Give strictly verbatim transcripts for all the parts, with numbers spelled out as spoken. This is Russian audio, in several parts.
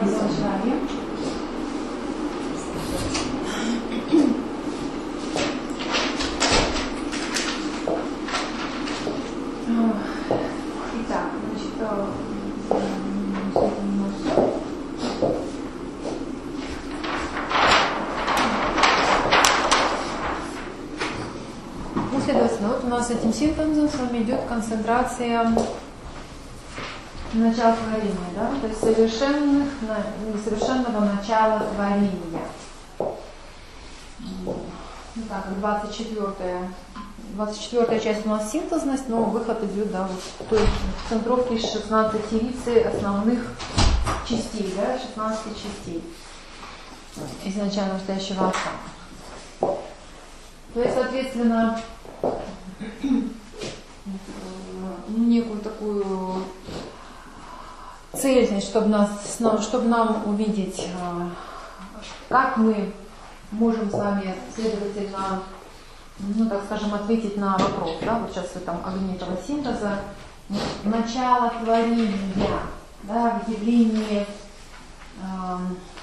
Продолжаем. Итак, значит, ну, следовательно, вот у нас этим синтезом с вами идет концентрация начала творения, да? То есть совершенных, несовершенного начала творения. Ну так, двадцать четвёртая, двадцать четвёртая часть у нас синтезность, но выход идет, да, вот, то есть центровки из шестнадцатирицы основных частей, да, шестнадцати частей изначально настоящего отца. То есть, соответственно, некую такую цель, чтобы, нас, чтобы нам увидеть, как мы можем с вами, следовательно, ну, так скажем, ответить на вопрос, да, вот сейчас в этом огне этого синтеза, начало творения, да, в явлении э,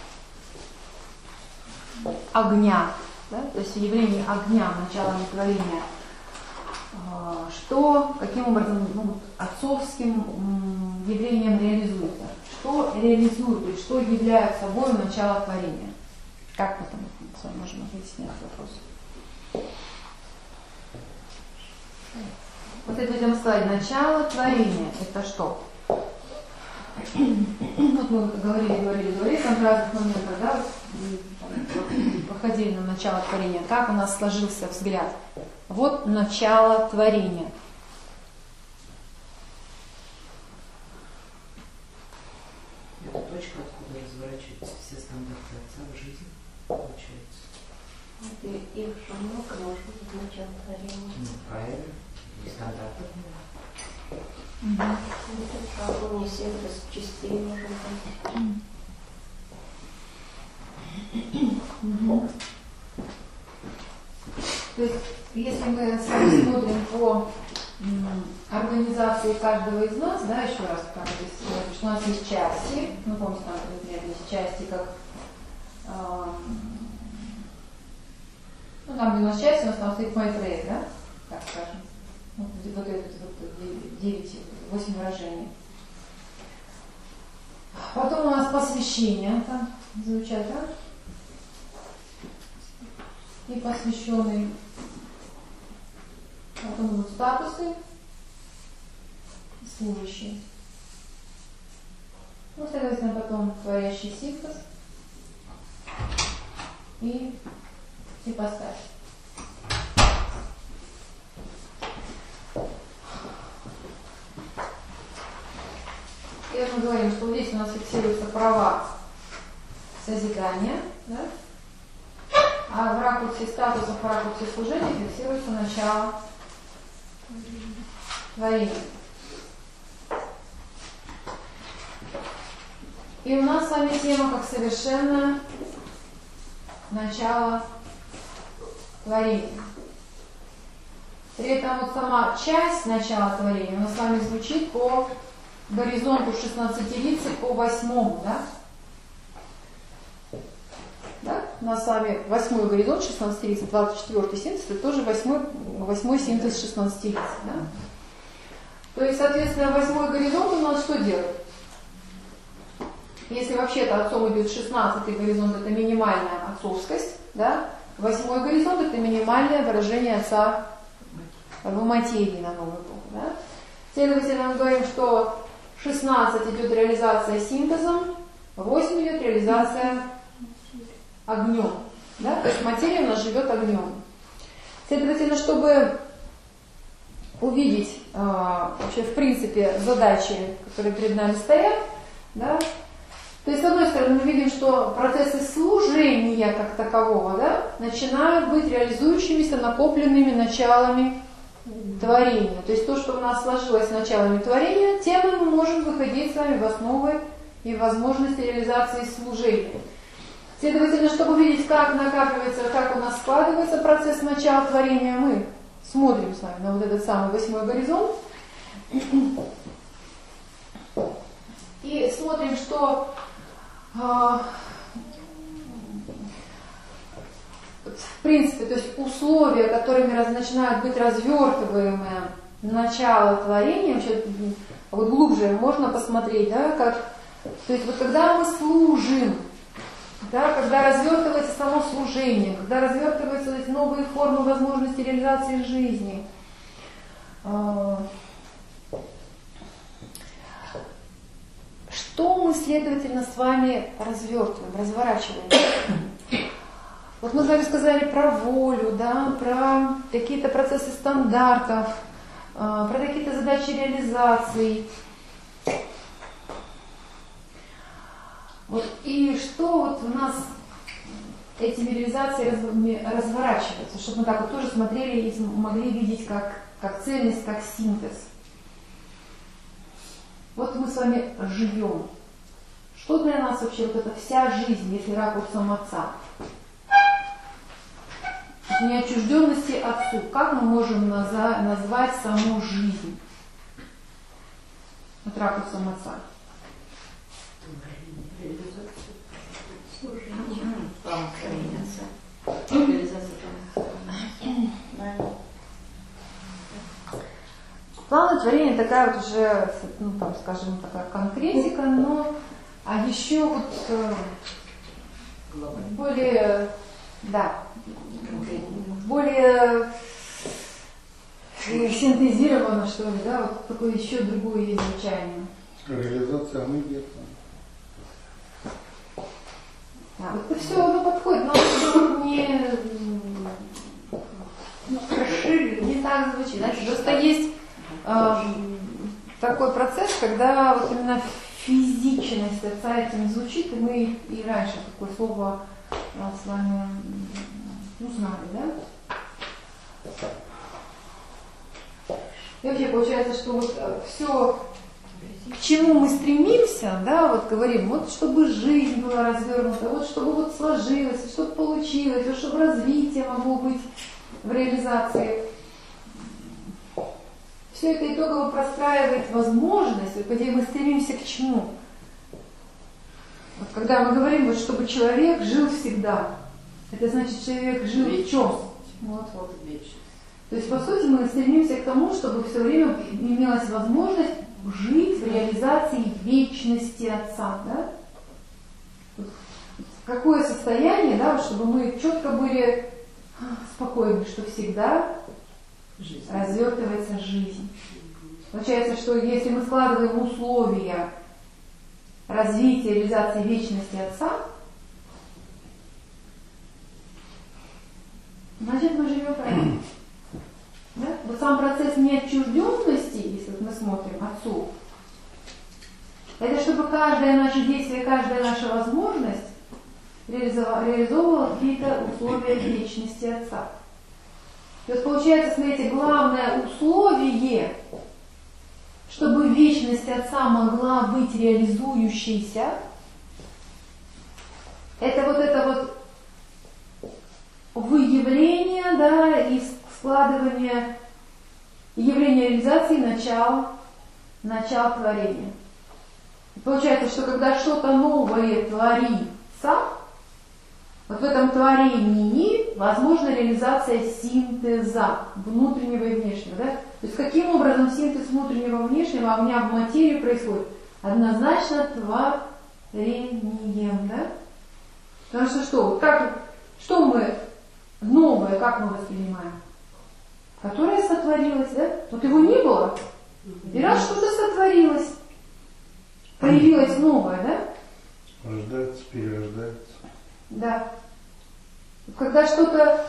огня, да, то есть в явлении огня, начало творения, э, что, каким образом, ну, отцовским э, явлением реализуется, что реализует, то есть что является собой начало творения. Как мы там с вами можем ответить на этот вопрос? Вот это будем сказать, начало творения — это что? Вот мы говорили, говорили, говорили, там в разных моментах, да, походили на начало творения. Как у нас сложился взгляд? Вот начало творения. Это точка, откуда разворачиваются все стандарты отца в жизни, получается. И их же много, может быть, начало творения. Ну, правильно. И стандартов много. Угу. Не синтез частей может быть. Угу. То есть, если мы смотрим по организации каждого из нас, да, еще раз, как здесь, у нас есть части, ну, помните, там, например, есть части, как, э, ну, там, где у нас части, у нас там стоит Майтрея, да, так скажем, вот, вот это вот девять, восемь выражений. Потом у нас посвящение, там, звучат, да, и посвященный. Потом будут статусы, служащие. Ну, следовательно, потом творящий синтез и ипостась. И мы говорим, что здесь у нас фиксируются права созидания, да? А в ракурсе статусов, в ракурсе служения фиксируется начало творения. И у нас с вами тема как совершенное начало творения. При этом вот сама часть начала творения у нас с вами звучит по горизонту шестнадцатирицы по восьмому, да? Да? У нас с вами восьмой горизонт шестнадцатирицы, двадцать четвёртый синтез, это тоже восьмой, восьмой синтез шестнадцатирицы. Да? То есть, соответственно, восьмой горизонт у нас что делает? Если вообще-то отцом идет шестнадцатый горизонт, это минимальная отцовскость, да? Восьмой горизонт это минимальное выражение отца в материи на новую эпоху. Да? Следовательно, мы говорим, что шестнадцать идет реализация синтезом, восемь идет реализация огнем. Да? То есть материя у нас живет огнем. Следовательно, чтобы увидеть э, вообще в принципе задачи, которые перед нами стоят, да? То есть, с одной стороны, мы видим, что процессы служения как такового, да, начинают быть реализующимися накопленными началами творения. То есть то, что у нас сложилось с началами творения, тем мы можем выходить с вами в основы и возможности реализации служения. Следовательно, чтобы увидеть, как накапливается, как у нас складывается процесс начала творения, мы смотрим с вами на вот этот самый восьмой горизонт и смотрим, что в принципе, то есть условия, которыми раз, начинают быть развертываемые начало творения, вообще, вот глубже можно посмотреть, да, как, то есть вот когда мы служим, да, когда развертывается само служение, когда развертываются эти новые формы возможности реализации жизни, что мы, следовательно, с вами развертываем, разворачиваем? Вот мы с вами сказали про волю, да, про какие-то процессы стандартов, про какие-то задачи реализации. Вот, и что вот у нас этими реализациями разворачиваются, чтобы мы так вот тоже смотрели и могли видеть как, как цельность, как синтез. Вот мы с вами живем. Что для нас вообще вот эта вся жизнь, если ракурсом Отца? Неотчужденности Отцу. Как мы можем наза- назвать саму жизнь? От ракурсом Отца. План творения такая вот уже, ну там, скажем, такая конкретика, но а еще вот э, более, да, более синтезировано, что ли, да, вот такое еще другое есть звучание. Реализация энергии. Да, вот это все оно подходит, но это не расширили, не так звучит. Знаете, просто есть э, такой процесс, когда вот именно физичность Отца этим звучит, и мы и раньше такое слово э, с вами узнали, да? И вообще получается, что вот все, к чему мы стремимся, да, вот говорим, вот чтобы жизнь была развернута, вот чтобы вот сложилось, чтобы получилось, вот чтобы развитие могло быть в реализации. Все это итогово простраивает возможность, вот где мы стремимся к чему. Вот когда мы говорим, вот чтобы человек жил всегда, это значит, человек жил в чем? Вот, вот. То есть, по сути, мы стремимся к тому, чтобы все время имелась возможность жить в реализации вечности Отца. Да? Какое состояние, да, чтобы мы четко были спокойны, что всегда жизнь. Развертывается жизнь. Получается, что если мы складываем условия развития, реализации вечности Отца, значит, мы живем правильно. Да? Вот сам процесс неотчужденности, если мы смотрим Отцу, это чтобы каждое наше действие, каждая наша возможность реализовывала какие-то условия вечности Отца. То есть получается, смотрите, главное условие, чтобы вечность Отца могла быть реализующейся, это вот это вот выявление, да, и складывание явления реализации начала, начала творения. И получается, что когда что-то новое творится, вот в этом творении возможна реализация синтеза внутреннего и внешнего. Да? То есть каким образом синтез внутреннего и внешнего огня в материи происходит? Однозначно творением. Да? Потому что что? Как, что мы новое, как мы воспринимаем? Которое сотворилось, да? Вот его не было. И раз что-то сотворилось, появилось новое, да? Рождается, перерождается. Да. Когда что-то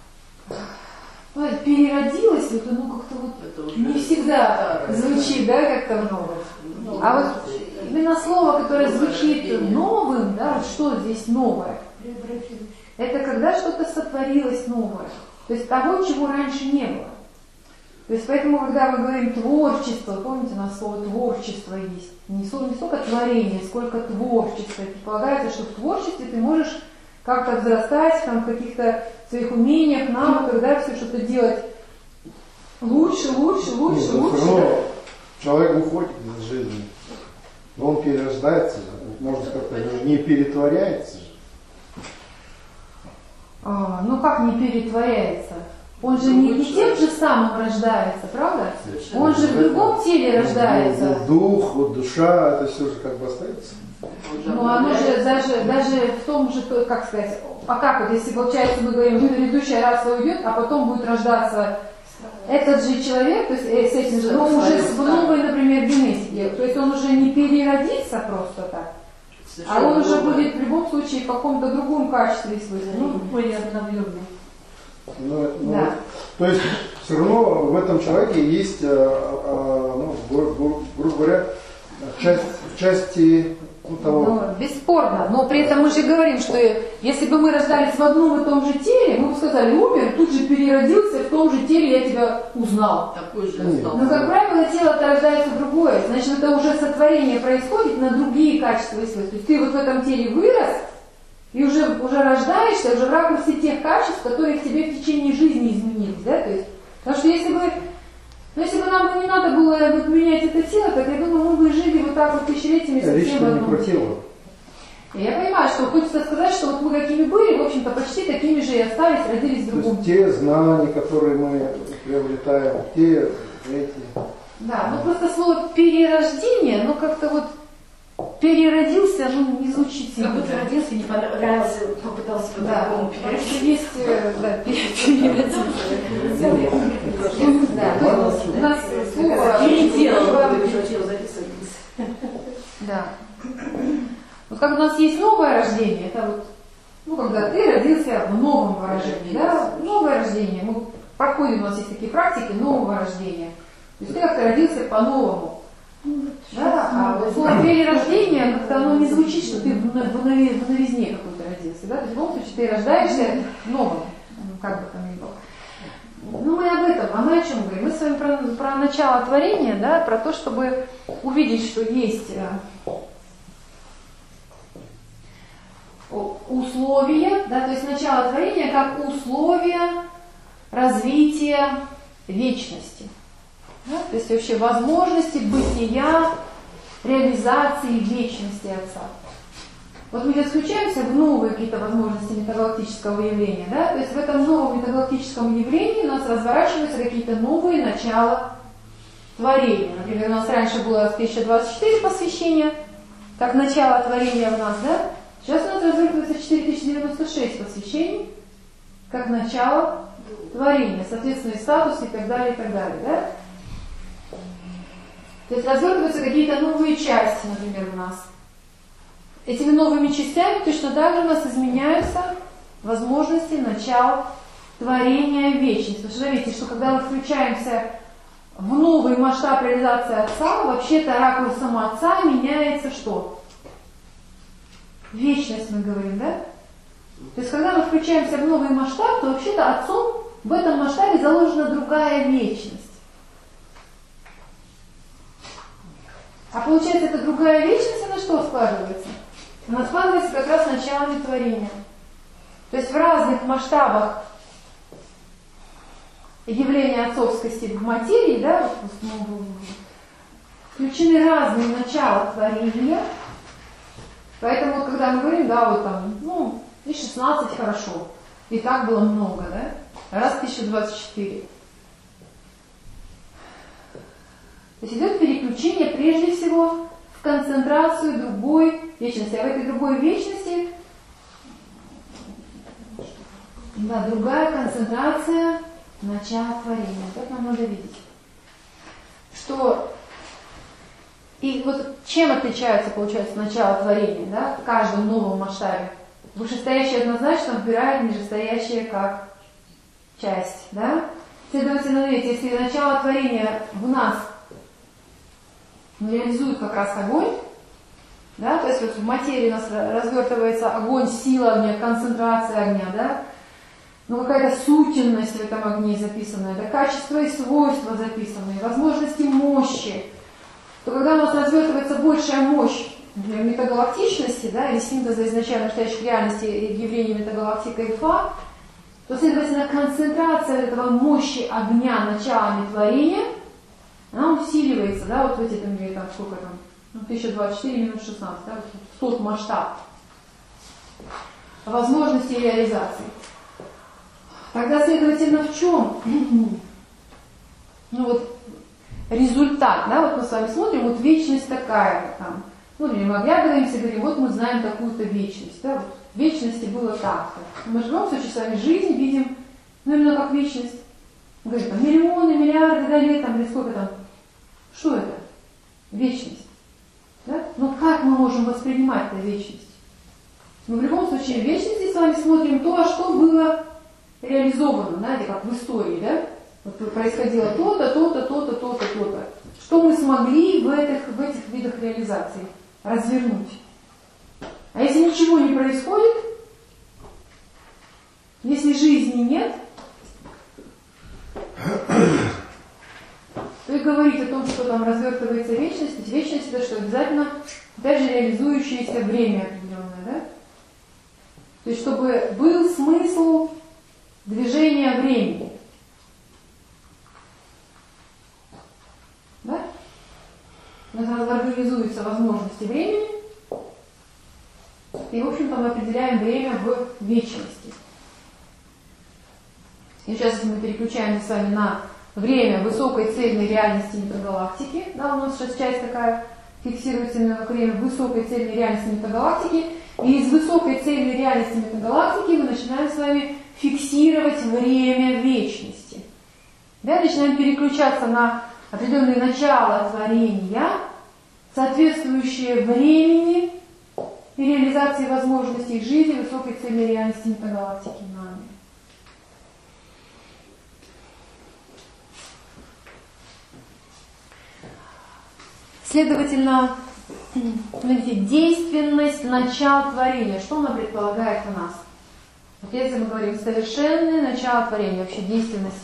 переродилось, это ну как-то вот не всегда звучит, да, как-то новое. А вот именно слово, которое звучит новым, да, вот что здесь новое? Это когда что-то сотворилось новое. То есть того, чего раньше не было. То есть поэтому, когда мы говорим творчество, помните, у нас слово творчество есть. Не столько творение, сколько творчество. Предполагается, что в творчестве ты можешь как-то взрастать там, в каких-то своих умениях, навыках, да, все что-то делать лучше, лучше, лучше, Нет, лучше. Все равно человек уходит из жизни, но он перерождается, можно сказать, не перетворяется же. А, ну как не перетворяется? Он же не, не тем же самым рождается, правда? Совершенно. Он же в другом теле рождается. Дух, вот душа, это все же как бы остается. Ну оно же даже, даже в том же, как сказать, а как вот, если получается мы говорим, что предыдущая раса уйдет, а потом будет рождаться этот же человек, то есть э, с этим же, но уже в новой, например, генетике, то есть он уже не переродится просто так, а он уже будет в любом случае в каком-то другом качестве свойства. Ну, более обновленный. Ну, ну, Да. То есть все равно в этом человеке есть, э, э, ну, гру- гру- грубо говоря, часть, части ну, того. Ну, бесспорно, но при этом мы же говорим, что если бы мы рождались в одном и том же теле, мы бы сказали, умер, тут же переродился, в том же теле я тебя узнал. Такой же Нет. стал. Но, как правило, тело-то рождается другое, значит, это уже сотворение происходит на другие качества и свойства. То есть ты вот в этом теле вырос, и уже, уже рождаешься, уже в ракурсе тех качеств, которые в тебе в течение жизни изменились. Да? То есть, потому что если бы, ну, если бы нам бы не надо было вот, менять это тело, так я думаю, мы бы жили вот так вот тысячелетиями Речь совсем в не одном про теле. тело. Я понимаю, что хочется сказать, что вот мы какими были, в общем-то, почти такими же и остались, родились в То другом. есть те знания, которые мы приобретаем, те эти. Да, ну просто слово перерождение, ну как-то вот переродился, ну не звучит Как сильно. будто родился, не понравился, попытался Да, по-другому потому что переродиться. есть, э, да, переродился. Да, то есть у нас слово Переделал, переделал. Да. Вот как у нас есть новое рождение, это вот, ну, когда ты родился в новом выражении, да, новое рождение, мы проходим, у нас есть такие практики нового рождения. То есть ты как-то родился по-новому. Да, а вот слово перерождение, как-то оно не звучит, что ты в, в, в новизне какой-то родился, да, в любом случае ты рождаешься новым, ну, как бы там ни было. Ну, мы об этом, а мы о чем говорим? Мы с вами про, про начало творения, да, про то, чтобы увидеть, что есть условия, да, то есть начало творения как условия развития вечности. Да, то есть вообще возможности бытия, реализации вечности Отца. Вот мы сейчас включаемся в новые какие-то возможности метагалактического явления, да, то есть в этом новом метагалактическом явлении у нас разворачиваются какие-то новые начала творения. Например, у нас раньше было тысяча двадцать четыре посвящения, как начало творения в нас, да, сейчас у нас развернуется четыре тысячи девяносто шесть посвящений, как начало творения, соответственно, и статус, и так далее, и так далее, да. То есть развертываются какие-то новые части, например, у нас. Этими новыми частями точно так же у нас изменяются возможности начала творения вечности. Потому что заметьте, что когда мы включаемся в новый масштаб реализации Отца, вообще-то ракурсом Отца меняется что? Вечность, мы говорим, да? То есть когда мы включаемся в новый масштаб, то вообще-то Отцом в этом масштабе заложена другая вечность. А получается, эта другая вечность, она что складывается? Она складывается как раз началами творения. То есть в разных масштабах явления отцовскости в материи, да, включены разные начала творения. Поэтому вот когда мы говорим, да, вот там, ну, и шестнадцать хорошо, и так было много, да, раз тысяча двадцать четыре. То есть идет переключение прежде всего в концентрацию другой вечности. А в этой другой вечности, да, другая концентрация начала творения. Вот это нам надо видеть. Что и вот чем отличается, получается, начало творения, да, в каждом новом масштабе? Вышестоящее однозначно выбирает нижестоящее как часть, да? Следовательно, видите, если начало творения в нас реализует как раз огонь, да, то есть вот в материи у нас развертывается огонь, сила огня, концентрация огня, да, ну какая-то сутенность в этом огне записанная, да, качество и свойства записанные, возможности мощи, то когда у нас развертывается большая мощь метагалактичности, да, или синтеза изначально настоящих реальностей явлений метагалактика и фа, то, следовательно, концентрация этого мощи огня началами творения, она усиливается, да, вот в эти, там, там сколько там, ну, тысяча двадцать четыре минус шестнадцать, да, вот в тот масштаб. возможности реализации. Тогда, следовательно, в чем ну, вот, результат? Да? Вот мы с вами смотрим, вот вечность такая. Там, ну, или мы оглядываемся и говорим, вот мы знаем такую-то вечность. Да? Вот в вечности было так-то. Мы же в любом случае с вами жизнь видим, ну, именно как вечность. Мы говорим, там, миллионы, миллиарды да, лет, там, или сколько там. Что это? Вечность. Да? Но как мы можем воспринимать эту вечность? Мы в любом случае в вечности с вами смотрим то, а что было реализовано, знаете, как в истории, да? Вот происходило то-то, то-то, то-то, то-то, то-то. Что мы смогли в этих, в этих видах реализации развернуть. А если ничего не происходит, если жизни нет, то и говорить о том, что там развертывается вечность, ведь вечность это что, обязательно, опять же, реализующееся время определенное, да? То есть, чтобы был смысл движения времени. Да? У нас организуются возможности времени, и, в общем-то, мы определяем время в вечности. И сейчас, если мы переключаемся с вами на время высокой цельной реальности метагалактики, да, у нас сейчас часть такая фиксируется именно как время высокой цельной реальности метагалактики, и из высокой цельной реальности метагалактики мы начинаем с вами фиксировать время вечности. Да, начинаем переключаться на определенные начала творения, соответствующие времени и реализации возможностей жизни высокой цельной реальности метагалактики нами. Следовательно, смотрите, действенность начала творения. Что она предполагает у нас? Вот если мы говорим совершенное начало творения, вообще действенность.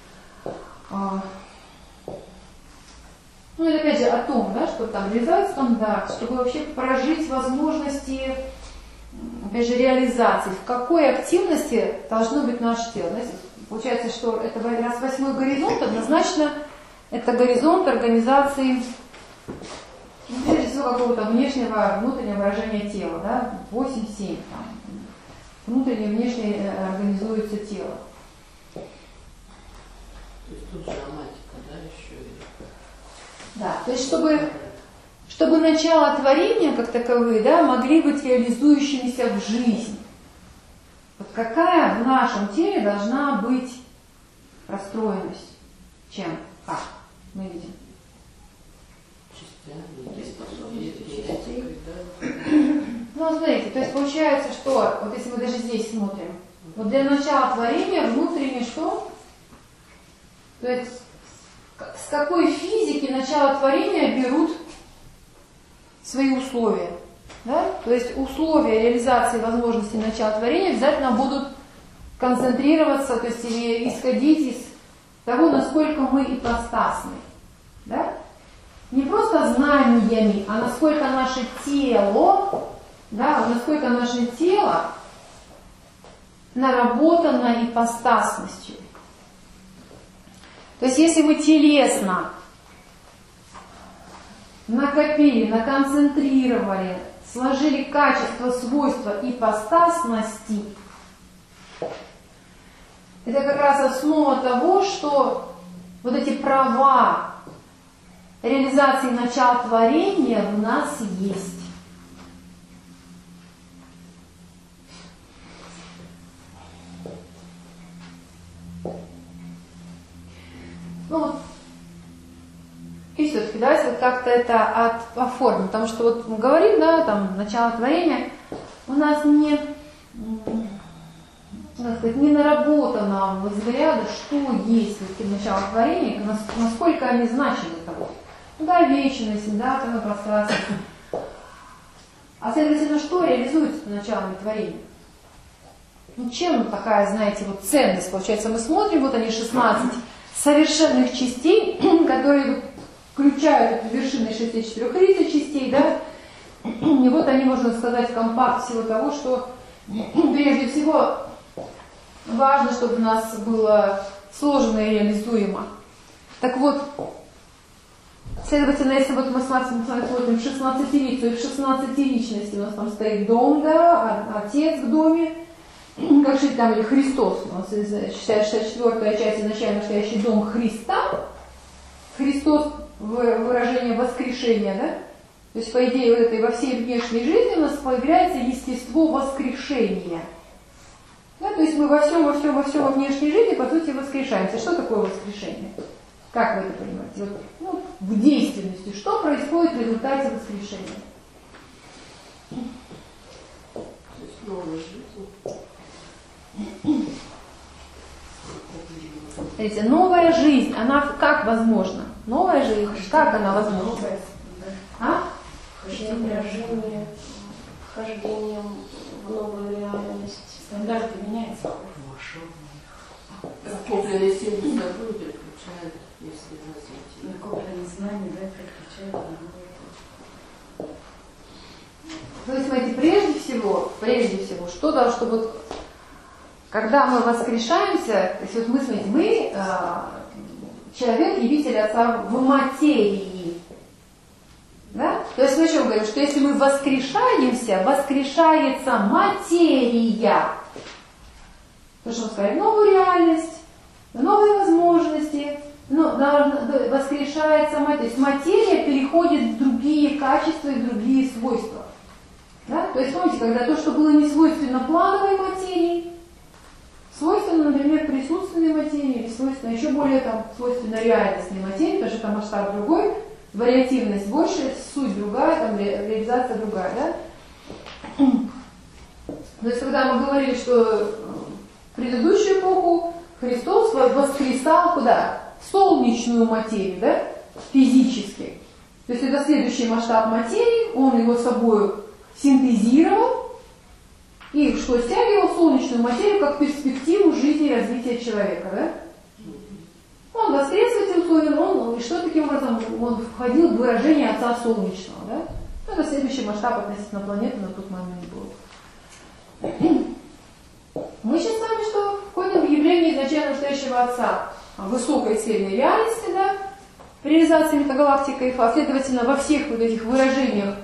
Ну и опять же о том, да, чтобы там реализовать стандарт, чтобы вообще прожить возможности, опять же, реализации. В какой активности должно быть наше тело? Знаете, получается, что это раз восьмой горизонт, однозначно это горизонт организации, ну, прежде всего, какого-то внешнего, внутреннего выражения тела, да, восемь-семь, там, внутренне и внешне организуется тело. То есть тут же романтика, да, еще и... Да, то есть чтобы, чтобы начало творения, как таковые, да, могли быть реализующимися в жизнь. Вот какая в нашем теле должна быть расстроенность? Чем? Как? Мы видим. Ну, смотрите, то есть получается, что, вот если мы даже здесь смотрим, вот для начала творения внутренне что? То есть с какой физики начало творения берут свои условия? Да? То есть условия реализации возможностей начала творения обязательно будут концентрироваться, то есть или исходить из того, насколько мы ипостасны. Да? Не просто знаниями, а насколько наше тело, да, насколько наше тело наработано ипостасностью. То есть если мы телесно накопили, наконцентрировали, сложили качество, свойства ипостасности, это как раз основа того, что вот эти права реализации начала творения в нас есть. Ну вот, и все-таки давайте вот как-то это от, оформим, потому что вот мы говорим, да, там, начало творения, у нас не, так сказать, не наработано взгляда, что есть вот начало творения, насколько они значимы того. Да, вечность, да, там и пространство. А следовательно, что реализуется началом творения? Ну, чем такая, знаете, вот ценность получается? Мы смотрим, вот они шестнадцать совершенных частей, которые включают вершины шестьдесят четыре тридцать частей, да, и вот они, можно сказать, компакт всего того, что прежде всего важно, чтобы у нас было сложено и реализуемо. Так вот, Следовательно, если вот мы смотрим, смотрим в шестнадцатилицу, и в шестнадцатиличности у нас там стоит дом, да, отец в доме, как же там, или Христос, у нас шестьдесят четвёртая часть, изначально настоящий дом Христа, Христос выражение воскрешения, да, то есть, по идее, вот этой во всей внешней жизни у нас появляется естество воскрешения. Да, то есть мы во всем, во всем, во всем во внешней жизни, по сути, воскрешаемся. Что такое воскрешение? Как вы это понимаете? Вот, ну, в действенности. Что происходит в результате воскрешения? Новая жизнь. Смотрите, новая жизнь, она как возможна? Новая жизнь, как она возможна? А? Преображение, вхождением в новую реальность. Стандарты меняются. Накопленные силы собой переключают, если развитие. Накопленные знания, да, переключают на новое. То есть, смотрите, прежде всего, прежде всего, что должно, чтобы вот, когда мы воскрешаемся, то есть вот мы, смотрите, мы э, человек, явитель Отца в материи. Да? То есть мы что говорим, что если мы воскрешаемся, воскрешается материя. То, что мы сказали, новую реальность, новые возможности, ну, воскрешается материя. То есть материя переходит в другие качества и в другие свойства. Да? То есть, помните, когда то, что было не свойственно плановой материи, свойственно, например, присутственной материи, или свойственно еще более там, свойственно реальностной материи, потому что там масштаб другой, вариативность больше, суть другая, там ре, реализация другая. Да? То есть, когда мы говорили, что в предыдущую эпоху Христос воскресал куда? Солнечную материю, да? Физически. То есть это следующий масштаб материи, он его собой синтезировал и что стягивал солнечную материю как перспективу жизни и развития человека. Да? Он воскрес в эти условия, он, и что таким образом он входил в выражение Отца Солнечного. Да? Это следующий масштаб относительно планеты на тот момент был. Мы сейчас с вами что? Входим в явление изначально настоящего Отца, высокой цельной реальности, да? В реализации метагалактика и фа, следовательно, во всех вот этих выражениях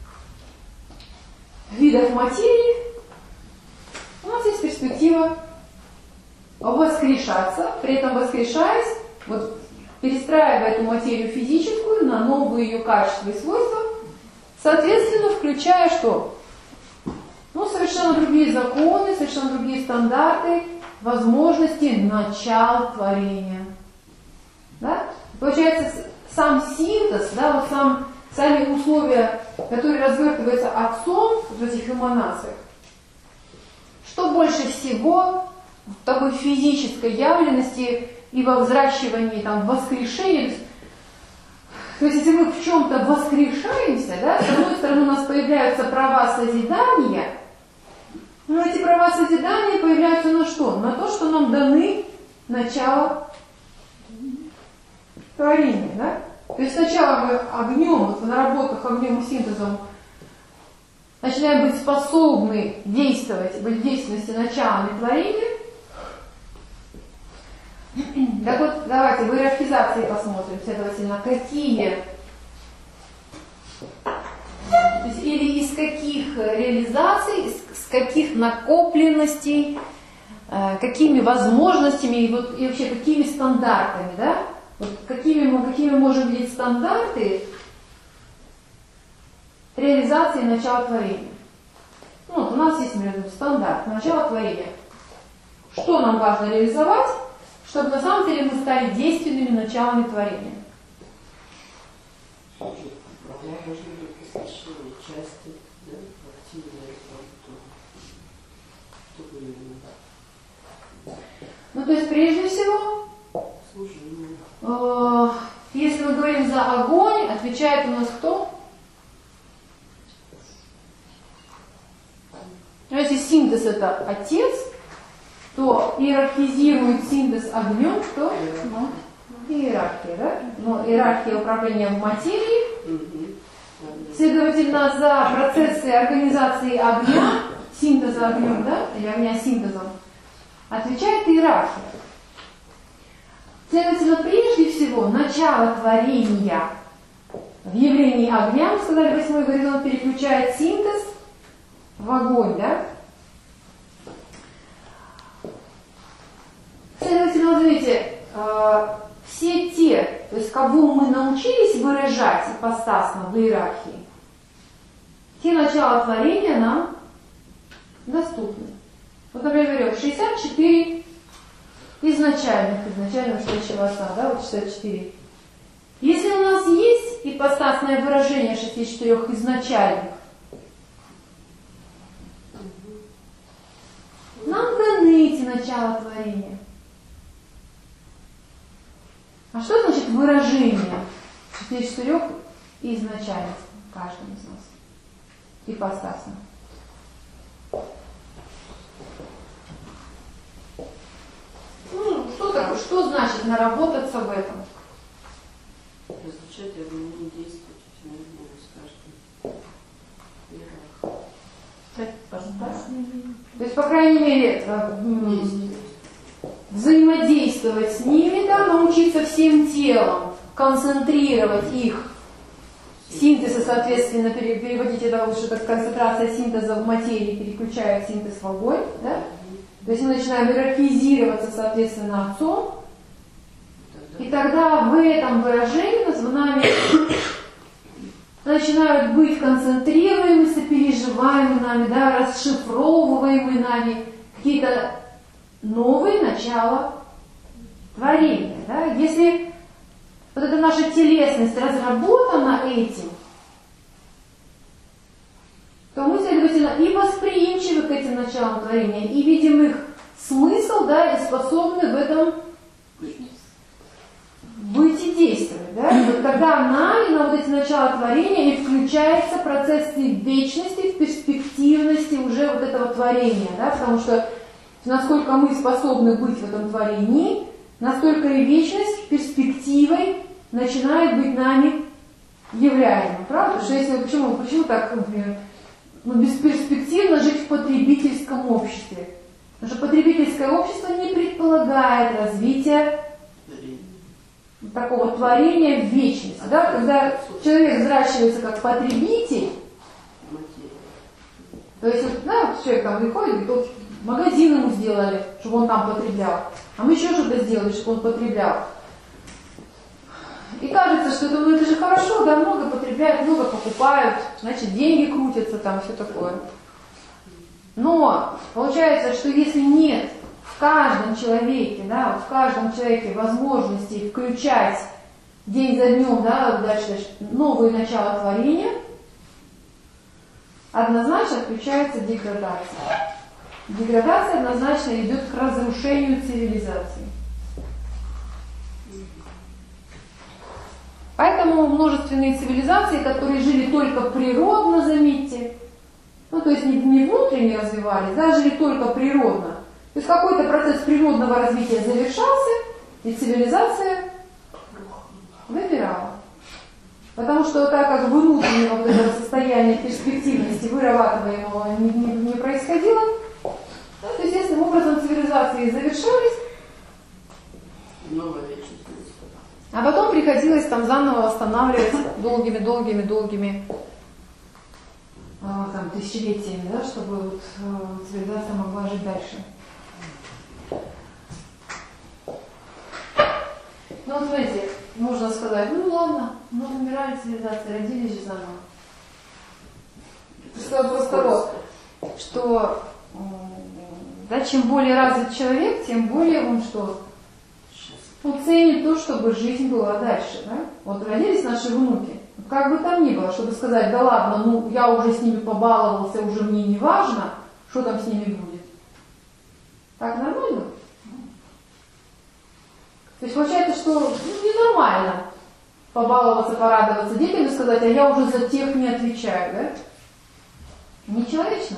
видов материи у нас есть перспектива воскрешаться, при этом воскрешаясь, вот, перестраивая эту материю физическую на новые ее качества и свойства, соответственно, включая что? Ну, совершенно другие законы, совершенно другие стандарты, возможности, начал творения. Да? Получается, сам синтез, да, вот сам, сами условия, которые развертываются Отцом в этих эманациях, что больше всего в такой физической явленности и во взращивании, там, воскрешении. То есть, если мы в чем-то воскрешаемся, да, с одной стороны у нас появляются права созидания, но эти права созидания появляются на что? На то, что нам даны начало творения. Да? То есть сначала мы огнем, вот в наработках огнем и синтезом начинаем быть способны действовать, быть в действенности началами творения. Так вот, давайте в иерархизации посмотрим, следовательно, какие, то есть, или из каких реализаций, с каких накопленностей, какими возможностями и, вот, и вообще какими стандартами, да? Вот какими, мы, какими можем видеть стандарты реализации начала творения. Ну, вот у нас есть, например, стандарт начала творения. Что нам важно реализовать, чтобы на самом деле мы стали действенными началами творения? Части, да, активные, ну, то есть, прежде всего, э, если мы говорим за огонь, отвечает у нас кто? Если синтез это отец, то иерархизирует синтез огнем, кто? Ну, иерархия, да? Но иерархия управления в материи. Следовательно, за процессы организации огня, синтеза огнем, да, или огня синтезом, отвечает иерархия. Следовательно, прежде всего, начало творения в явлении огня, мы сказали, восьмой горизонт переключает синтез в огонь, да? Следовательно, смотрите, э, все те, то есть кого мы научились выражать ипостасно в иерархии, те начала творения нам доступны. Вот, например, берем шестьдесят четыре изначальных, изначально стоящего отца, да, вот шестьдесят четыре. Если у нас есть ипостасное выражение шестидесяти четырёх изначальных, нам даны эти начала творения. А что значит выражение шестидесяти четырёх изначальных в каждом из нас? Ипостасно. Ну, что такое? Что значит наработаться в этом? Изучать огонь, действовать, скажем. То есть, по крайней мере, взаимодействовать с ними, да, научиться всем телом, концентрировать их, синтез, и, соответственно, переводить это лучше как концентрация синтеза в материи, переключает синтез в огонь, да? То есть мы начинаем иерархизироваться, соответственно, отцом, и тогда в этом выражении нас нами начинают быть концентрируемы, сопереживаемы нами, да, расшифровываемы нами какие-то новые начала творения. Да? Если вот эта наша телесность разработана этим, то мы, следовательно, и восприимчивы к этим началам творения, и видим их смысл, да, и способны в этом быть и действовать. Да? И вот тогда нами на вот эти начала творения и включается процесс вечности, в перспективности уже вот этого творения. Да? Потому что насколько мы способны быть в этом творении, настолько и вечность перспективой начинает быть нами являема. Правда? Что если, почему, почему так, например, ну, бесперспективно жить в потребительском обществе? Потому что потребительское общество не предполагает развития такого творения в вечности. Да? Когда человек взращивается как потребитель, то есть, да, человек там приходит и говорит, магазин ему сделали, чтобы он там потреблял, а мы еще что-то сделали, чтобы он потреблял. И кажется, что это, ну, это же хорошо, да, много потребляют, много покупают, значит, деньги крутятся, там все такое. Но получается, что если нет в каждом человеке, да, в каждом человеке возможности включать день за днем, да, дальше, дальше новые начала творения, однозначно включается деградация. Деградация однозначно идет к разрушению цивилизации. Поэтому множественные цивилизации, которые жили только природно, заметьте, ну то есть не, не внутренне развивались, да, жили только природно. То есть какой-то процесс природного развития завершался, и цивилизация вымирала. Потому что так как внутреннего вот этого состояния перспективности вырабатываемого не, не, не происходило, да, то естественным образом цивилизации завершались. Новая вечность. А потом приходилось там заново восстанавливать долгими-долгими-долгими там, тысячелетиями, да, чтобы вот, цивилизация могла жить дальше. Ну вот смотрите, можно сказать, ну ладно, мы умирали цивилизации, родились же заново. Что вопрос того, что да, чем более развит человек, тем более он что? Он ценит то, чтобы жизнь была дальше. Да? Вот родились наши внуки. Как бы там ни было, чтобы сказать, да ладно, ну я уже с ними побаловался, уже мне не важно, что там с ними будет. Так нормально? То есть получается, что ну, ненормально побаловаться, порадоваться детям и сказать, а я уже за тех не отвечаю, да? Нечеловечно.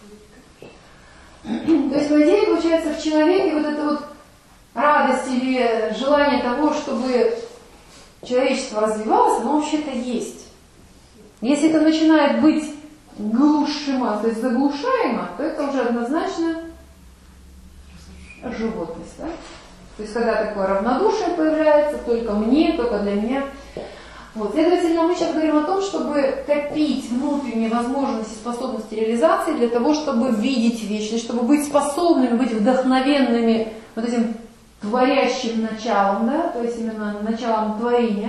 То есть, по идее, получается, в человеке вот это вот радость или желание того, чтобы человечество развивалось, оно вообще-то есть. Если это начинает быть глушимо, то есть заглушаемо, то это уже однозначно животность. Да? То есть когда такое равнодушие появляется, только мне, только для меня. Вот, следовательно, мы сейчас говорим о том, чтобы копить внутренние возможности, способности реализации для того, чтобы видеть вечность, чтобы быть способными, быть вдохновенными вот этим творящим началом, да, то есть именно началом творения,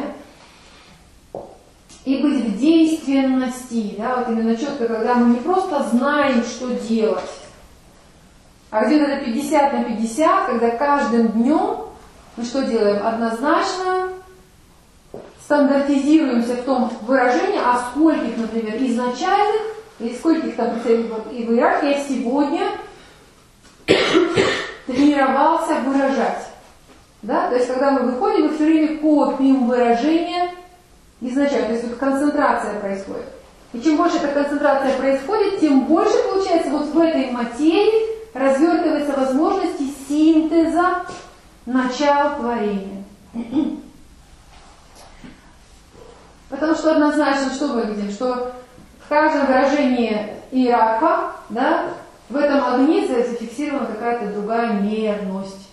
и быть в действенности, да, вот именно четко, когда мы не просто знаем, что делать, а где-то пятьдесят на пятьдесят, когда каждым днем мы что делаем? Однозначно стандартизируемся в том выражении, а скольких, например, изначальных, или скольких там и в иерархии я сегодня тренировался выражать. Да? То есть, когда мы выходим, мы все время копим выражение изначально. То есть, вот концентрация происходит. И чем больше эта концентрация происходит, тем больше, получается, вот в этой материи развертывается возможности синтеза начала творения. Потому что однозначно, что мы видим, что в каждом выражении иерарха, да, в этом огне зафиксирована какая-то другая мерность.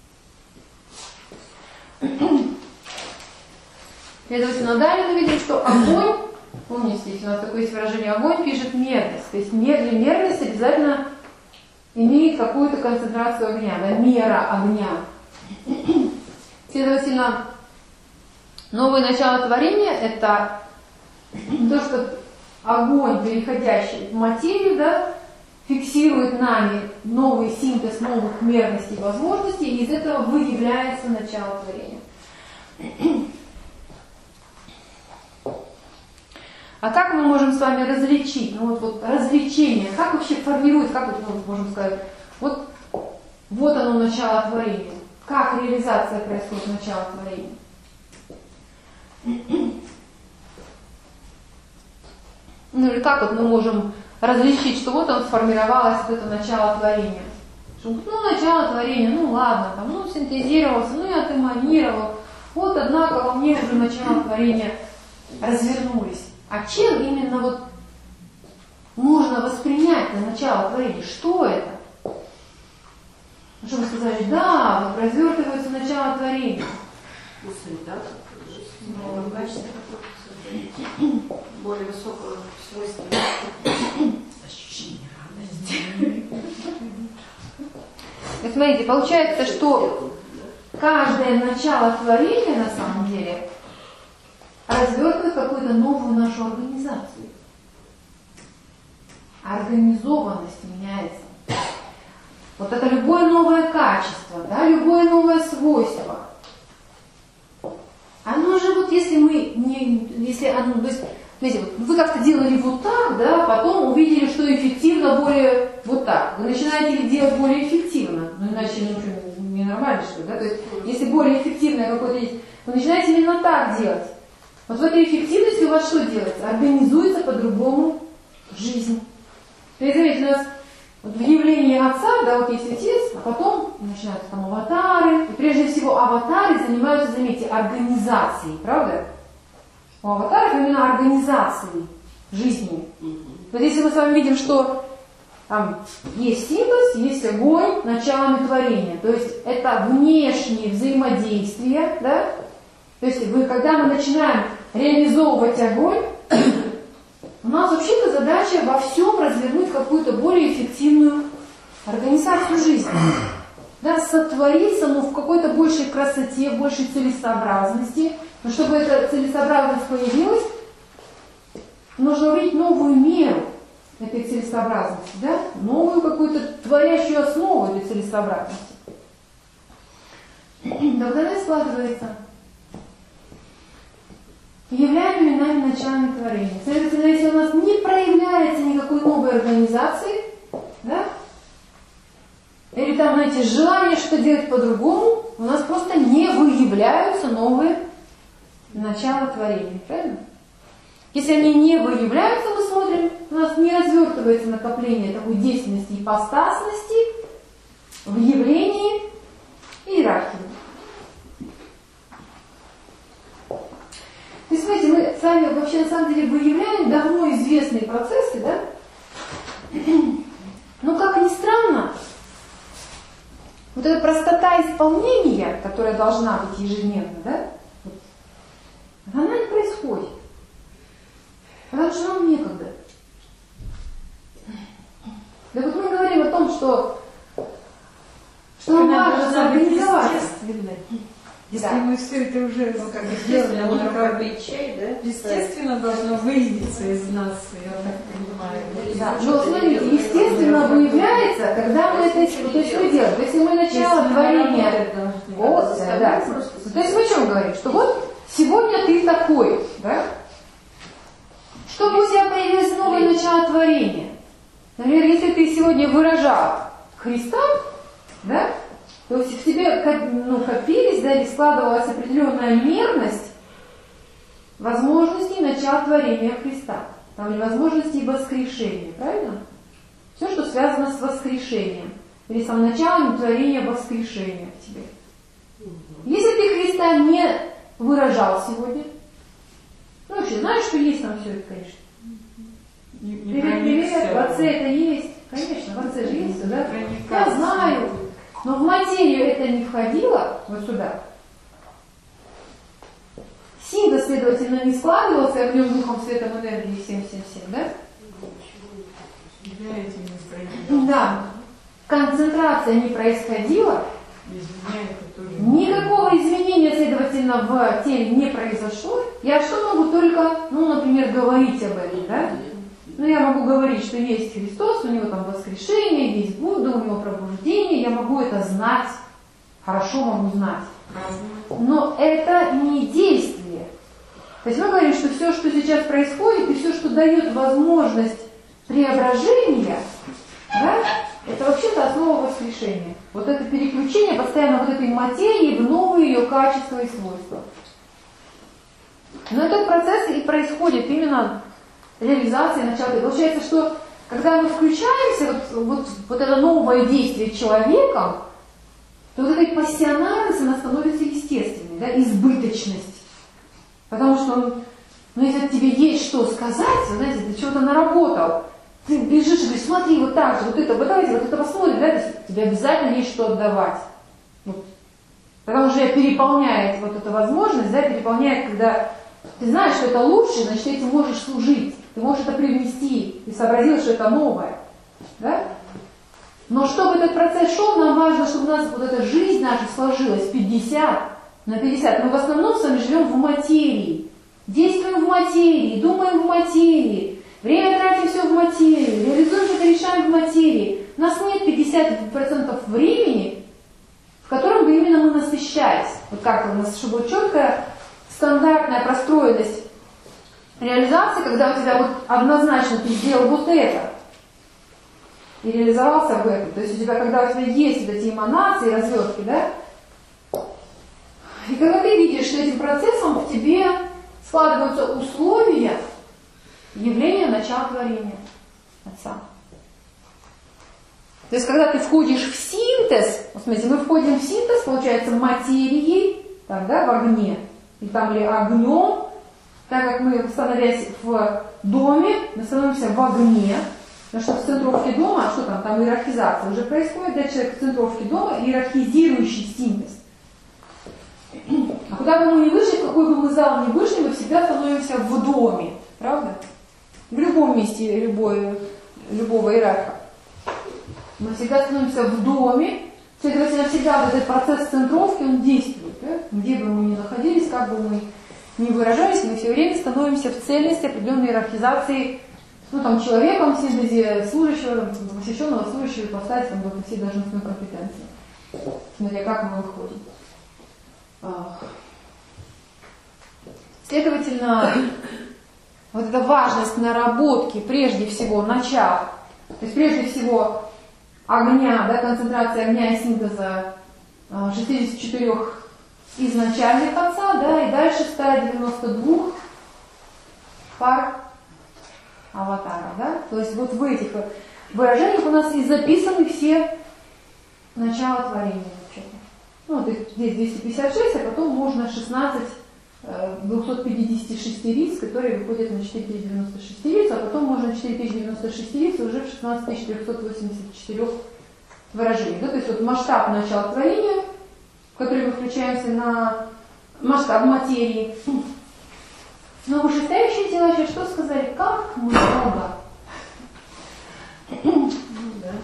Следовательно, далее мы видим, что огонь, помните, здесь у нас такое есть выражение, огонь пишет мерность. То есть мер для мерность обязательно имеет какую-то концентрацию огня, да, мера огня. Следовательно, новое начало творения – это то, что огонь, переходящий в материю, да, фиксирует нами новый синтез новых мерностей и возможностей, и из этого выявляется начало творения. А как мы можем с вами различить? Ну вот, вот различение, как вообще формируется, как вот мы можем сказать, вот, вот оно начало творения. Как реализация происходит начала творения? Ну или как вот мы можем различить, что вот он сформировалось вот это начало творения? Что, ну, начало творения, ну ладно, там, ну, синтезировался, ну, я отэманировал. Вот, однако, во мне уже начало творения развернулись. А чем именно вот можно воспринять на начало творения? Что это? Чтобы сказать, да, вот развертывается начало творения. Среда, Но качество какое-то более высокого свойства. ощущение радости. И смотрите, получается, что каждое начало творения на самом деле развертывает какую-то новую нашу организацию. Организованность меняется. Вот это любое новое качество, да, любое новое свойство. Оно же вот если мы не, если оно, то есть, знаете, вот вы как-то делали вот так, да, потом увидели, что эффективно более вот так. Вы начинаете делать более эффективно, ну иначе ну, что, ненормально что ли, да, то есть если более эффективное какое-то есть, вы начинаете именно так делать. Вот в этой эффективности у вас что делается? Организуется по-другому жизнь. То есть, знаете, у нас вот в явлении Отца, да, вот есть Отец, а потом начинаются там аватары. И прежде всего аватары занимаются, заметьте, организацией, правда? У аватаров именно организацией жизни. Вот если мы с вами видим, что там есть синтез, есть огонь началами творения, то есть это внешние взаимодействия, да? То есть вы, когда мы начинаем реализовывать огонь, у нас вообще-то задача во всем развернуть какую-то более эффективную организацию жизни. Да, сотворить саму в какой-то большей красоте, большей целесообразности. Но чтобы эта целесообразность появилась, нужно увидеть новую меру этой целесообразности, да? Новую какую-то творящую основу этой целесообразности. Тогда она складывается являемыми нами началами творения. Следовательно, если у нас не проявляется никакой новой организации, да, или там, знаете, желание что-то делать по-другому, у нас просто не выявляются новые начала творения, правильно? Если они не выявляются, мы смотрим, у нас не развертывается накопление такой действенности и ипостасности в явлении иерархии. То есть, смотрите, мы с вами вообще на самом деле выявляем давно известные процессы, да? Но, как ни странно, вот эта простота исполнения, которая должна быть ежедневно, да, она не происходит. Так вот мы говорим о том, что, что нам важно соорганизовать. Если Да. мы все это уже Ну, как сделали, естественно, оно можно как попить чай, да? естественно должно выявиться из нас, я так понимаю. Да. Но смотрите, естественно выявляется, когда мы это, то есть мы делаем. То есть мы начало творения. Вот, да, да. То есть мы о чем говорим? Что вот сегодня ты такой, да? Чтобы у тебя появилось новое начало творения. Например, если ты сегодня выражал Христа, да, то есть в тебе ну, копились, да, или складывалась определенная мерность возможностей начала творения Христа. Там или возможностей воскрешения, правильно? Все, что связано с воскрешением. Или самым началом творения воскрешения в тебе. Если ты Христа не выражал сегодня, ну вообще, знаешь, что есть там все это, конечно. Не, не Привет, привет, проникся. в отце это есть. Конечно, в отце же есть, да? Проникаться. Я знаю. Но в материю это не входило, вот сюда. Синтез, следовательно, не складывался огнем, духом, светом, энергией, семь семь семь, да? Я этим не проявляю. Да. Концентрация не происходила, Без меня это тоже. никакого изменения, следовательно, в теле не произошло. Я что могу только, ну, например, говорить об этом, да? Ну, я могу говорить, что есть Христос, у него там воскрешение, есть Будда, у него пробуждение, я могу это знать, хорошо могу знать. Но это не действие. То есть мы говорим, что все, что сейчас происходит, и все, что дает возможность преображения, да, это вообще-то основа воскрешения. Вот это переключение постоянно вот этой материи в новые ее качества и свойства. Но этот процесс и происходит именно реализация начала. Получается, что когда мы включаемся, вот, вот, вот это новое действие человеком, то вот эта пассионарность, она становится естественной, да, избыточность. Потому что, он, ну, если тебе есть что сказать, вы знаете, ты чего-то наработал, ты бежишь и говоришь, смотри, вот так же, вот это, вот давайте, вот это посмотрим, да, то есть тебе обязательно есть что отдавать. Вот. Потому что переполняет вот эта возможность, да, переполняет, когда ты знаешь, что это лучше, значит, ты этим можешь служить, ты можешь это привнести, и сообразил, что это новое, да? Но чтобы этот процесс шел, нам важно, чтобы у нас вот эта жизнь наша сложилась пятьдесят на пятьдесят. Мы в основном с вами живем в материи, действуем в материи, думаем в материи, время тратим все в материи, реализуем что-то, решаем в материи. У нас нет пятьдесят процентов времени, в котором бы именно мы насыщались. Вот как у нас, чтобы четкая, стандартная простроенность реализации, когда у тебя вот однозначно ты сделал вот это, и реализовался в этом. То есть у тебя, когда у тебя есть вот эти эманации, развертки, да, и когда ты видишь, что этим процессом в тебе складываются условия явления начала творения Отца. То есть когда ты входишь в синтез, вот смотрите, мы входим в синтез, получается, материей, так, да, в огне, и там или огнем, так как мы, становясь в доме, мы становимся в огне. Потому что в центровке дома, что там, там иерархизация уже происходит, да, человек в центровке дома, иерархизирующий синтез. А куда бы мы ни вышли, в какой бы мы зал ни вышли, мы всегда становимся в доме, правда? В любом месте любой, любого иерарха. Мы всегда становимся в доме, следовательно, всегда вот этот процесс центровки, он действует, да? Где бы мы ни находились, как бы мы ни выражались, мы все время становимся в цельности определенной иерархизации, ну, там, человеком в синтезе служащего, посвященного служащего поставить там, вот, все должностные компетенции. Смотря как мы выходим. Следовательно, вот эта важность наработки, прежде всего, начала, то есть прежде всего огня, да, концентрация огня и синтеза шестидесяти четырёх изначальных Отца, да, и дальше ста девяноста двух пар аватара, да? То есть вот в этих выражениях у нас и записаны все начала творения. Ну, вот здесь двести пятьдесят шесть, а потом можно шестнадцать двухсот пятидесяти шести лиц, которые выходят на четыре тысячи девяносто шесть лиц, а потом можно четыре тысячи девяносто шесть лиц уже в шестнадцать тысяч трехсот восемьдесят четыре выражений. Да? То есть вот масштаб начала творения, в который мы включаемся на масштаб материи. Но вышестоящие тела еще что сказали? Как много.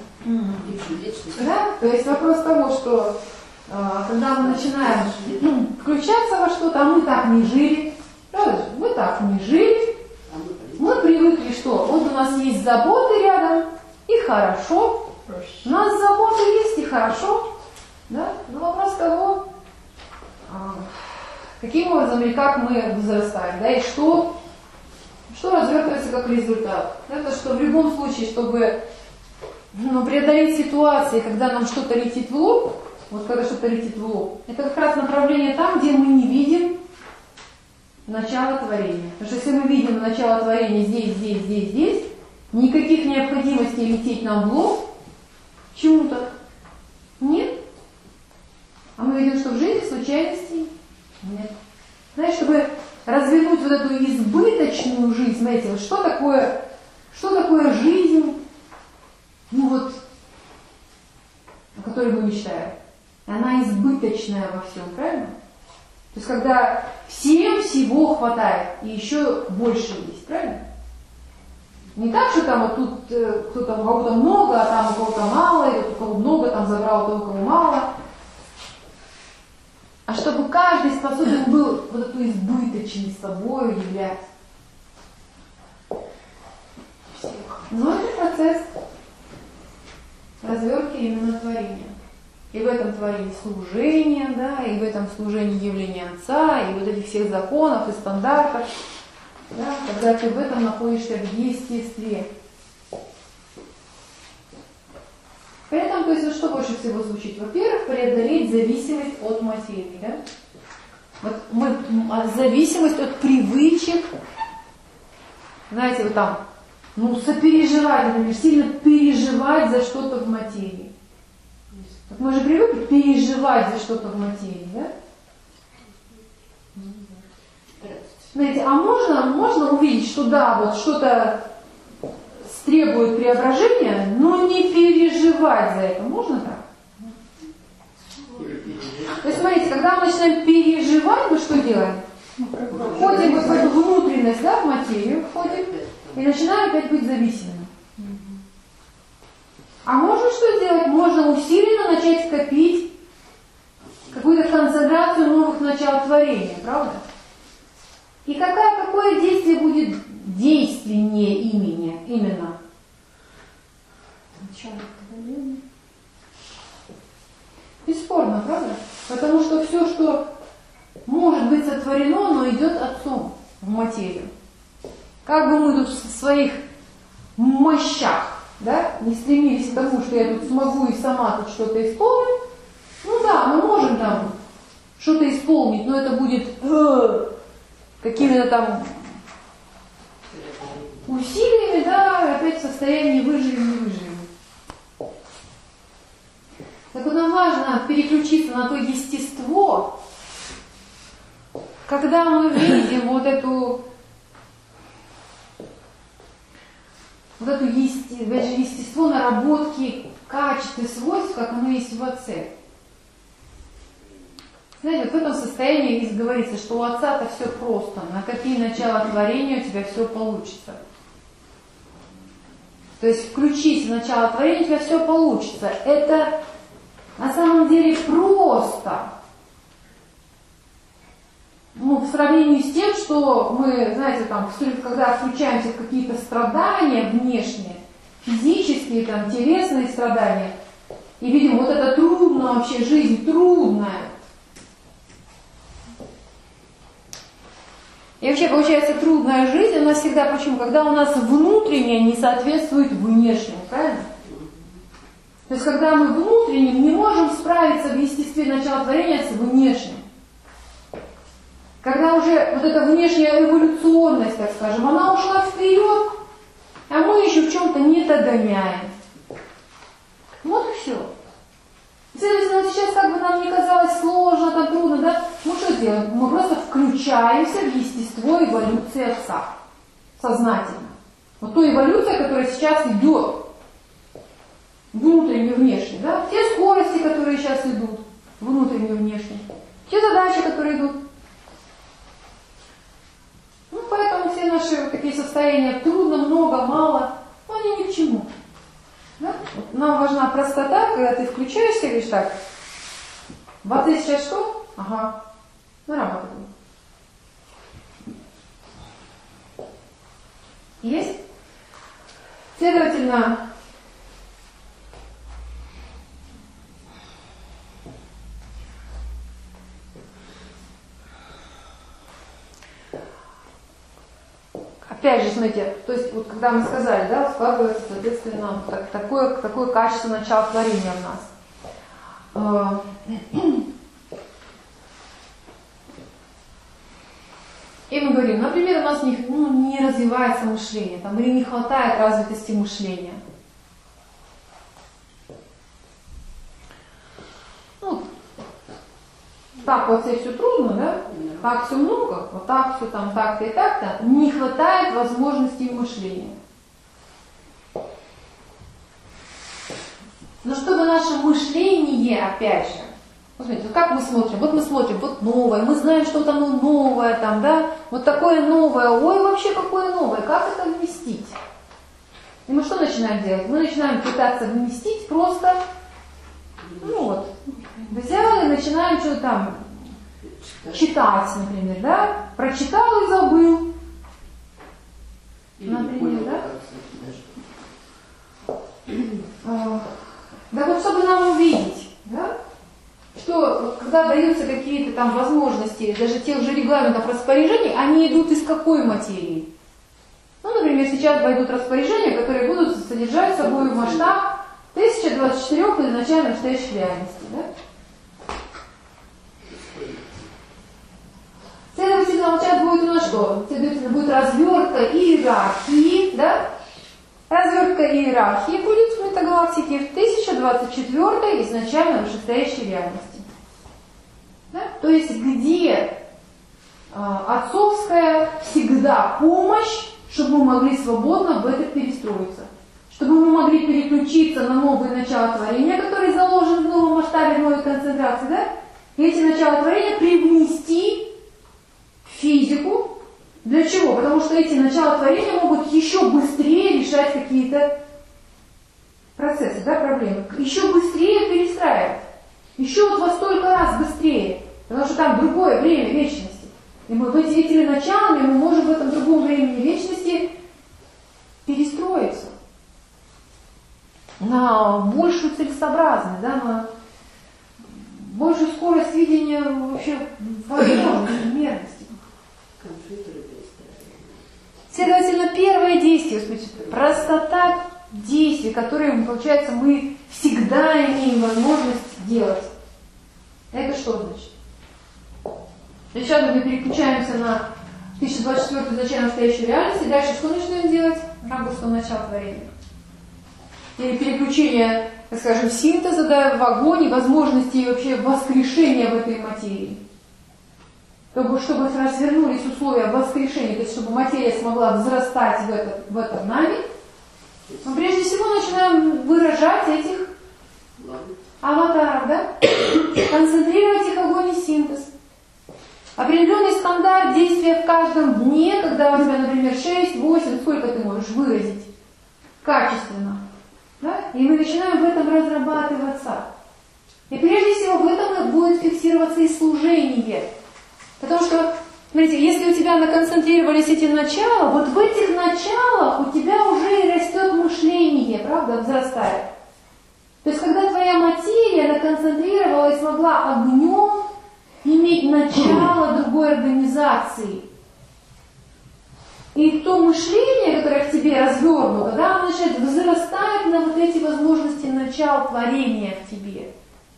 То есть вопрос того, что а, когда мы начинаем ну, включаться во что-то, а мы так не жили, правда? Мы так не жили, мы привыкли, что вот у нас есть заботы рядом, и хорошо, у нас заботы есть, и хорошо, да? Но вопрос того, а, каким образом и как мы возрастаем, да, и что, что развертывается как результат. Это что в любом случае, чтобы ну, преодолеть ситуации, когда нам что-то летит в лоб, вот когда что-то летит в лоб, это как раз направление там, где мы не видим начало творения. Потому что если мы видим начало творения здесь, здесь, здесь, здесь, никаких необходимостей лететь нам в лоб чему-то нет. А мы видим, что в жизни случайностей нет. Знаешь, чтобы развернуть вот эту избыточную жизнь, смотрите, вот что такое, что такое жизнь, ну вот, о которой мы мечтаем. Она избыточная во всем, правильно? То есть когда всем всего хватает, и еще больше есть, правильно? Не так, что там вот тут э, кто-то, у кого-то много, а там у кого-то мало, и вот у кого много, там забрал, у кого мало. А чтобы каждый способен был вот эту избыточность собой являть. Но это процесс развертки именно творения. И в этом творении служение, да, и в этом служении явления Отца, и вот этих всех законов и стандартов, да, когда ты в этом находишься в естестве. При этом, то есть, вот что больше всего звучит? Во-первых, преодолеть зависимость от материи, да? Вот мы, зависимость от привычек, знаете, вот там, ну, сопереживать, например, сильно переживать за что-то в материи. Мы же привыкли переживать за что-то в материи, да? Знаете, а можно, можно увидеть, что да, вот что-то требует преображения, но не переживать за это. Можно так? То есть, смотрите, когда мы начинаем переживать, мы что делаем? Входим вот в эту внутренность, да, в материю, входим, и начинаем опять быть зависимыми. А можно что сделать? Можно усиленно начать копить какую-то концентрацию новых начал творения, правда? И какая, какое действие будет действеннее имени, именно? Начало творения. Бесспорно, правда? Потому что все, что может быть сотворено, оно идет Отцом в материю. Как бы мы тут в своих мощах, да, не стремились к тому, что я тут смогу и сама тут что-то исполнить, ну да, мы можем там что-то исполнить, но это будет э, какими-то там усилиями, да, опять в состоянии выживем, не выживем. Так вот нам важно переключиться на то естество, когда мы видим вот эту вот это естество наработки качеств и свойств, как оно есть в Отце. Знаете, вот в этом состоянии здесь говорится, что у Отца-то все просто. Накопи начало творения, у тебя все получится. То есть включись в начало творения, у тебя все получится. Это на самом деле просто. Ну, в сравнении с тем, что мы, знаете, там, когда включаемся в какие-то страдания внешние, физические, там, телесные страдания, и видим, вот это трудно вообще, жизнь трудная. И вообще, получается, трудная жизнь у нас всегда, почему? Когда у нас внутреннее не соответствует внешнему, правильно? То есть, когда мы внутренним не можем справиться в естестве начала творения с внешним. Когда уже вот эта внешняя эволюционность, так скажем, она ушла вперед, а мы еще в чем-то не догоняем. Вот и все. Следовательно, вот сейчас, как бы нам не казалось сложно, там трудно, да, мы что делаем? Мы просто включаемся в естество эволюции Отца. Сознательно. Вот та эволюция, которая сейчас идет. Внутренне и внешне, да? Те скорости, которые сейчас идут, внутренне и внешне. Те задачи, которые идут. Ну, поэтому все наши вот такие состояния трудно, много, мало, но они ни к чему. Да? Нам важна простота, когда ты включаешься и говоришь так, вот ты сейчас что? Ага, нарабатывай. Есть? Следовательно, опять же, смотрите, то есть вот когда мы сказали, да, складывается, соответственно, так, такое, такое качество начала творения в нас. И мы говорим, например, у нас не, ну, не развивается мышление, там, или не хватает развитости мышления. Ну, так вот здесь все трудно, да? Так все много, вот так все там так-то и так-то. Не хватает возможностей мышления. Но чтобы наше мышление, опять же, вот смотрите, вот как мы смотрим, вот мы смотрим, вот новое, мы знаем, что там новое, там, да, вот такое новое, ой, вообще какое новое, как это вместить? И мы что начинаем делать? Мы начинаем пытаться вместить просто, ну вот, взял и начинаем что-то там читать, например, да, прочитал и забыл, например, да. Да вот чтобы нам увидеть, да, что когда даются какие-то там возможности, даже тех же регламентов распоряжений, они идут из какой материи? Ну, например, сейчас войдут распоряжения, которые будут содержать собой масштаб тысяча двадцать четыре изначально настоящей реальности. Да? Следовательно, сейчас будет у нас что? Следовательно, будет развертка иерархии, да? Развертка иерархии будет в метагалактике в тысяча двадцать четвёртой изначально вышестоящей реальности. Да? То есть где э, отцовская всегда помощь, чтобы мы могли свободно в это перестроиться. Чтобы мы могли переключиться на новые начала творения, которые заложены в новом масштабе, в новой концентрации, да? И эти начала творения привнести в физику. Для чего? Потому что эти начала творения могут еще быстрее решать какие-то процессы, да, проблемы. Еще быстрее перестраивать. Еще вот во столько раз быстрее. Потому что там другое время вечности. И мы эти, этими началами мы можем в этом другом времени вечности перестроиться на большую целесообразность, да, на большую скорость видения вообще возможности, мерности. Следовательно, первое действие, простота действий, которые, получается, мы всегда имеем возможность делать. Это что значит? Сейчас мы переключаемся на тысяча двадцать четвёртую изначально настоящую реальность, и дальше что начинаем делать? Рабство начала творения. Или переключение, так скажем, синтеза, да, в огонь и возможности вообще воскрешения в этой материи. Чтобы, чтобы развернулись условия воскрешения, то есть чтобы материя смогла взрастать в, это, в этом нами, но прежде всего начинаем выражать этих аватаров, да? Концентрировать их огонь и синтез. Определенный стандарт действия в каждом дне, когда у тебя, например, шесть, восемь, сколько ты можешь выразить качественно. Да? И мы начинаем в этом разрабатываться. И прежде всего в этом и будет фиксироваться и служение. Потому что, смотрите, если у тебя наконцентрировались эти начала, вот в этих началах у тебя уже и растет мышление, правда, взрастает. То есть, когда твоя материя наконцентрировалась, могла огнем иметь начало другой организации. И то мышление, которое в тебе развернуто, да, оно начинает возрастать на вот эти возможности начала творения в тебе.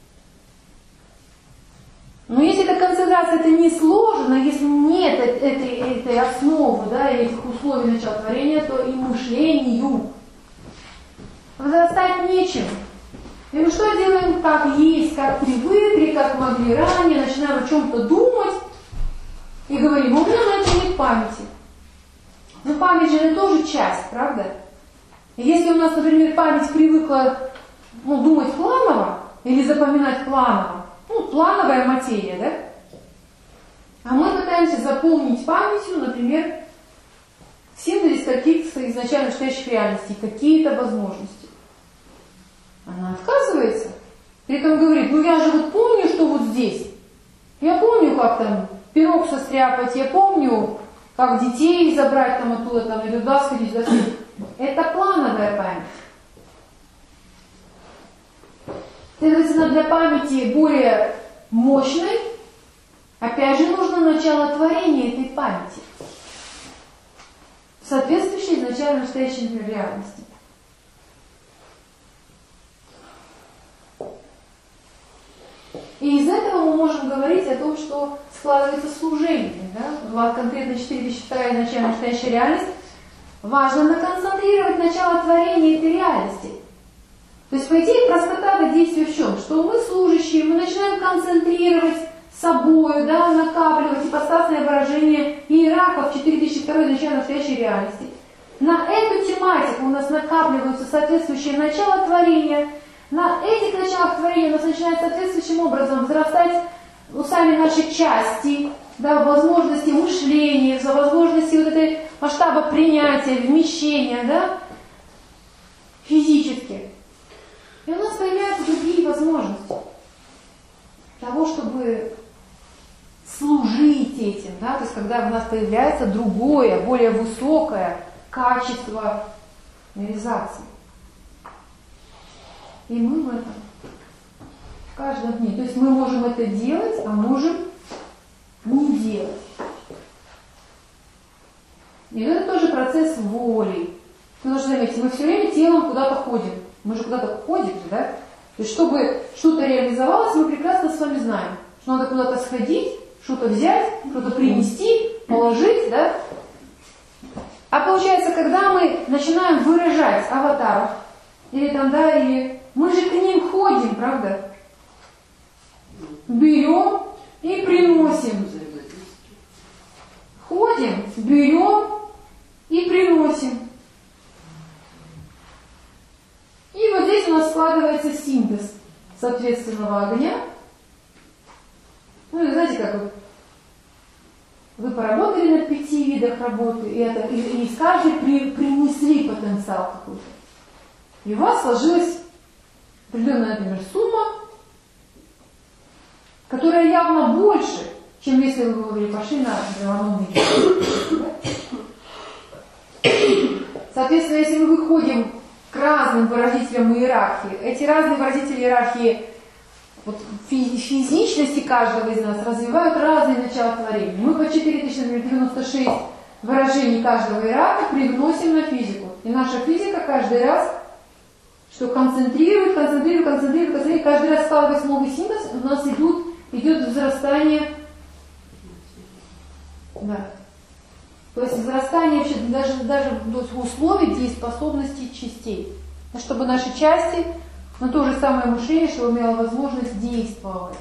Но если эта концентрация это не сложена, если нет этой, этой основы, да, и этих условий начала творения, то и мышлению возрастать нечем. И мы что делаем? Как есть, как привыкли, как могли ранее, начинаем о чем-то думать и говорим, у меня на это нет памяти. Но память же это тоже часть, правда? И если у нас, например, память привыкла, ну, думать планово или запоминать планово, ну, плановая материя, да? А мы пытаемся заполнить памятью, например, синтез каких-то изначально настоящих реальностей, какие-то возможности. При этом говорит, ну я же вот помню, что вот здесь. Я помню, как там пирог состряпать, я помню, как детей забрать там оттуда, там, или туда сходить, туда сходить. Это плановая память. Следовательно, для памяти более мощной, опять же, нужно начало творения этой памяти, соответствующей изначально настоящей реальности. И из этого мы можем говорить о том, что складывается служение. Да? Конкретно четыре тысячи вторая изначально настоящая реальность. Важно наконцентрировать начало творения этой реальности. То есть, по идее, простота действия в чем? Что мы служащие, мы начинаем концентрировать собою, да, накапливать ипостасное выражение иерархов четыре тысячи второй изначально настоящей реальности. На эту тематику у нас накапливаются соответствующие начала творения. На этих началах творения у нас начинает соответствующим образом взрастать ну, сами наши части, да, возможности мышления, возможности вот этой масштаба принятия, вмещения, да, физически. И у нас появляются другие возможности того, чтобы служить этим, да, то есть когда у нас появляется другое, более высокое качество реализации. И мы в этом в каждом дне. То есть мы можем это делать, а можем не делать. И это тоже процесс воли. Потому что, заметьте, мы все время телом куда-то ходим. Мы же куда-то ходим, да? То есть, чтобы что-то реализовалось, мы прекрасно с вами знаем, что надо куда-то сходить, что-то взять, что-то принести, положить, да? А получается, когда мы начинаем выражать аватаров, или там, да, или мы же к ним ходим, правда? Берем и приносим. Ходим, берем и приносим. И вот здесь у нас складывается синтез соответственного огня. Ну, и знаете, как вот вы поработали на пяти видах работы, и, это, и, и из каждой при, принесли потенциал какой-то. И у вас сложилась определенная, например, сумма, которая явно больше, чем если вы говорили, пошли на древономный вид. Соответственно, если мы выходим к разным выразителям иерархии, эти разные выразители иерархии вот, физичности каждого из нас развивают разные начала творения. Мы по четыре тысячи девяносто шесть выражений каждого иерарха привносим на физику. И наша физика каждый раз что концентрирует, концентрирует, концентрирует, концентрирует. Каждый раз складываясь новый синтез, у нас идут, идет возрастание. Да. То есть возрастание вообще даже, даже в условиях дееспособности частей. Чтобы наши части, но то же самое мышление, чтобы имело возможность действовать.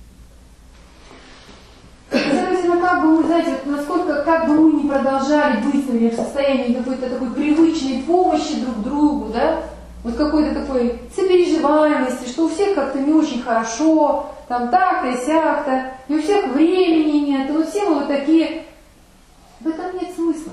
Следовательно, как бы мы, знаете, насколько, как бы мы не продолжали быть в состоянии какой-то такой привычной помощи друг другу, да, вот какой-то такой сопереживаемости, что у всех как-то не очень хорошо, там так-то и сяк-то, и у всех времени нет, и вот все мы вот такие. В этом нет смысла.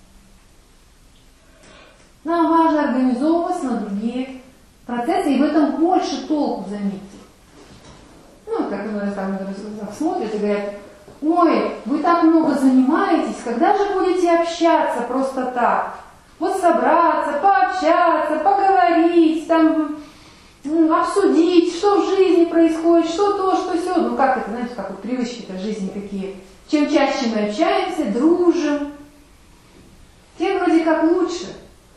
Нам важно организовываться на другие процессы, и в этом больше толку, заметьте. Ну, как иногда там смотрят и говорят, ой, вы так много занимаетесь, когда же будете общаться просто так? Вот собраться, пообщаться, поговорить, там, обсудить, что в жизни происходит, что то, что все. Ну как это, знаете, как вот привычки-то в жизни какие. Чем чаще мы общаемся, дружим, тем вроде как лучше.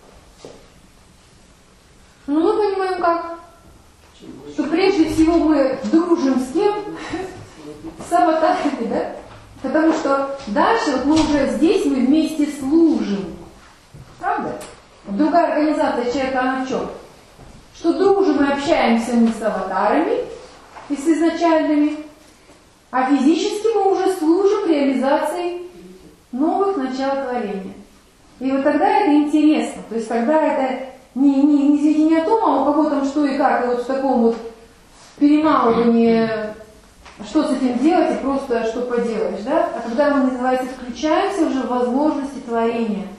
Но мы понимаем как? Что прежде всего мы дружим с кем? С аватарами, да? Потому что дальше вот мы уже здесь, мы вместе служим. Правда? Другая организация человека, она в чем? Что дружим и общаемся мы с аватарами и с изначальными, а физически мы уже служим реализации новых начал творения. И вот тогда это интересно. То есть когда это не, не, не, не о том, а у кого там что и как, и вот в таком вот перемалывании, что с этим делать и просто что поделаешь, да? А когда мы, называется, включаемся уже в возможности творения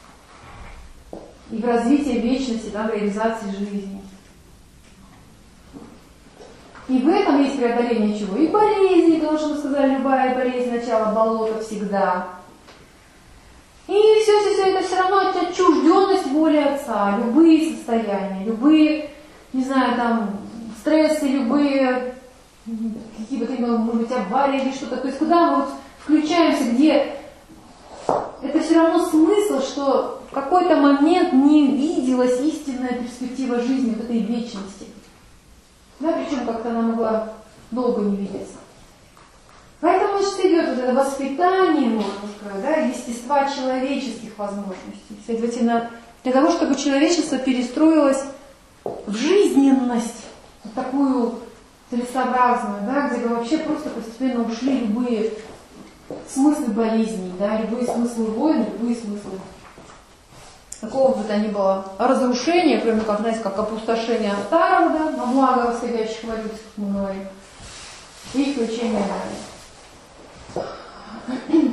и в развитие вечности, да, в реализации жизни. И в этом есть преодоление чего? И болезни, потому что мы сказали, любая болезнь, начало болота всегда. И все, все, все, это все равно отчужденность воли Отца, любые состояния, любые, не знаю, там, стрессы, любые, какие бы то ни было, может быть, аварии или что-то. То есть куда мы вот включаемся, где это все равно смысл, что в какой-то момент не виделась истинная перспектива жизни, вот этой вечности. Да, причем как-то она могла долго не видеться. Поэтому, значит, идет вот это воспитание, можно сказать, да, естества человеческих возможностей. Следовательно, для того, чтобы человечество перестроилось в жизненность, в такую целесообразную, да, где бы вообще просто постепенно ушли любые смыслы болезней, да, любые смыслы войн, любые смыслы какого бы то ни было разрушения, кроме как, знаете, как опустошение старого, да, на благо восходящих эволюций, как мы говорим, и включение далее.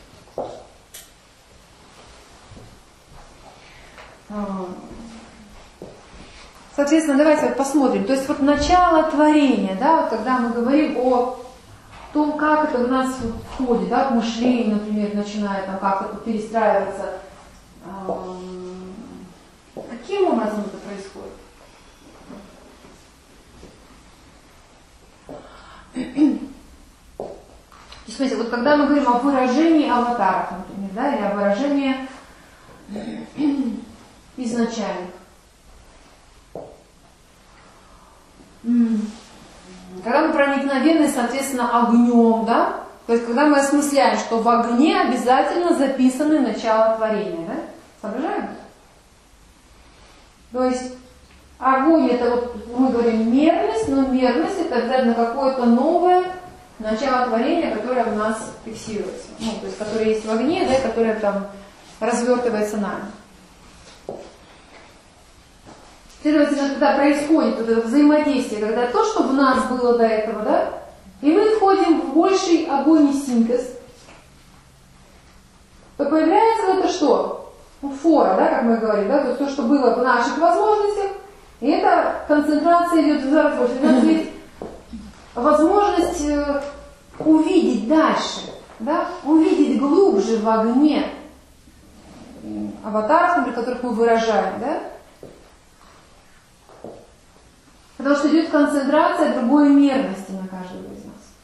Соответственно, давайте вот посмотрим. То есть вот начало творения, да, вот когда мы говорим о том, как это в нас входит, да, к мышлению, например, начинает там как-то перестраиваться. Каким образом это происходит? То есть, смотрите, вот когда мы говорим о выражении аватаров, например, да, или о выражении изначальных. Когда мы проникновенны, соответственно, огнем, да, то есть когда мы осмысляем, что в огне обязательно записаны начало творения, да, соображаем? То есть огонь это вот, мы говорим мерность, но мерность это обязательно какое-то новое начало творения, которое у нас фиксируется, ну, то есть которое есть в огне, да, которое там развертывается нами. Следовательно, когда происходит вот это взаимодействие, когда то, что в нас было до этого, да, и мы входим в больший огонь и синтез, то появляется это что? Ну, фора, да, как мы говорим, да, то есть то, что было в наших возможностях, и эта концентрация идет в разворот. У нас есть возможность увидеть дальше, да, увидеть глубже в огне аватаров, например, которых мы выражаем, да, потому что идет концентрация другой мерности на каждого из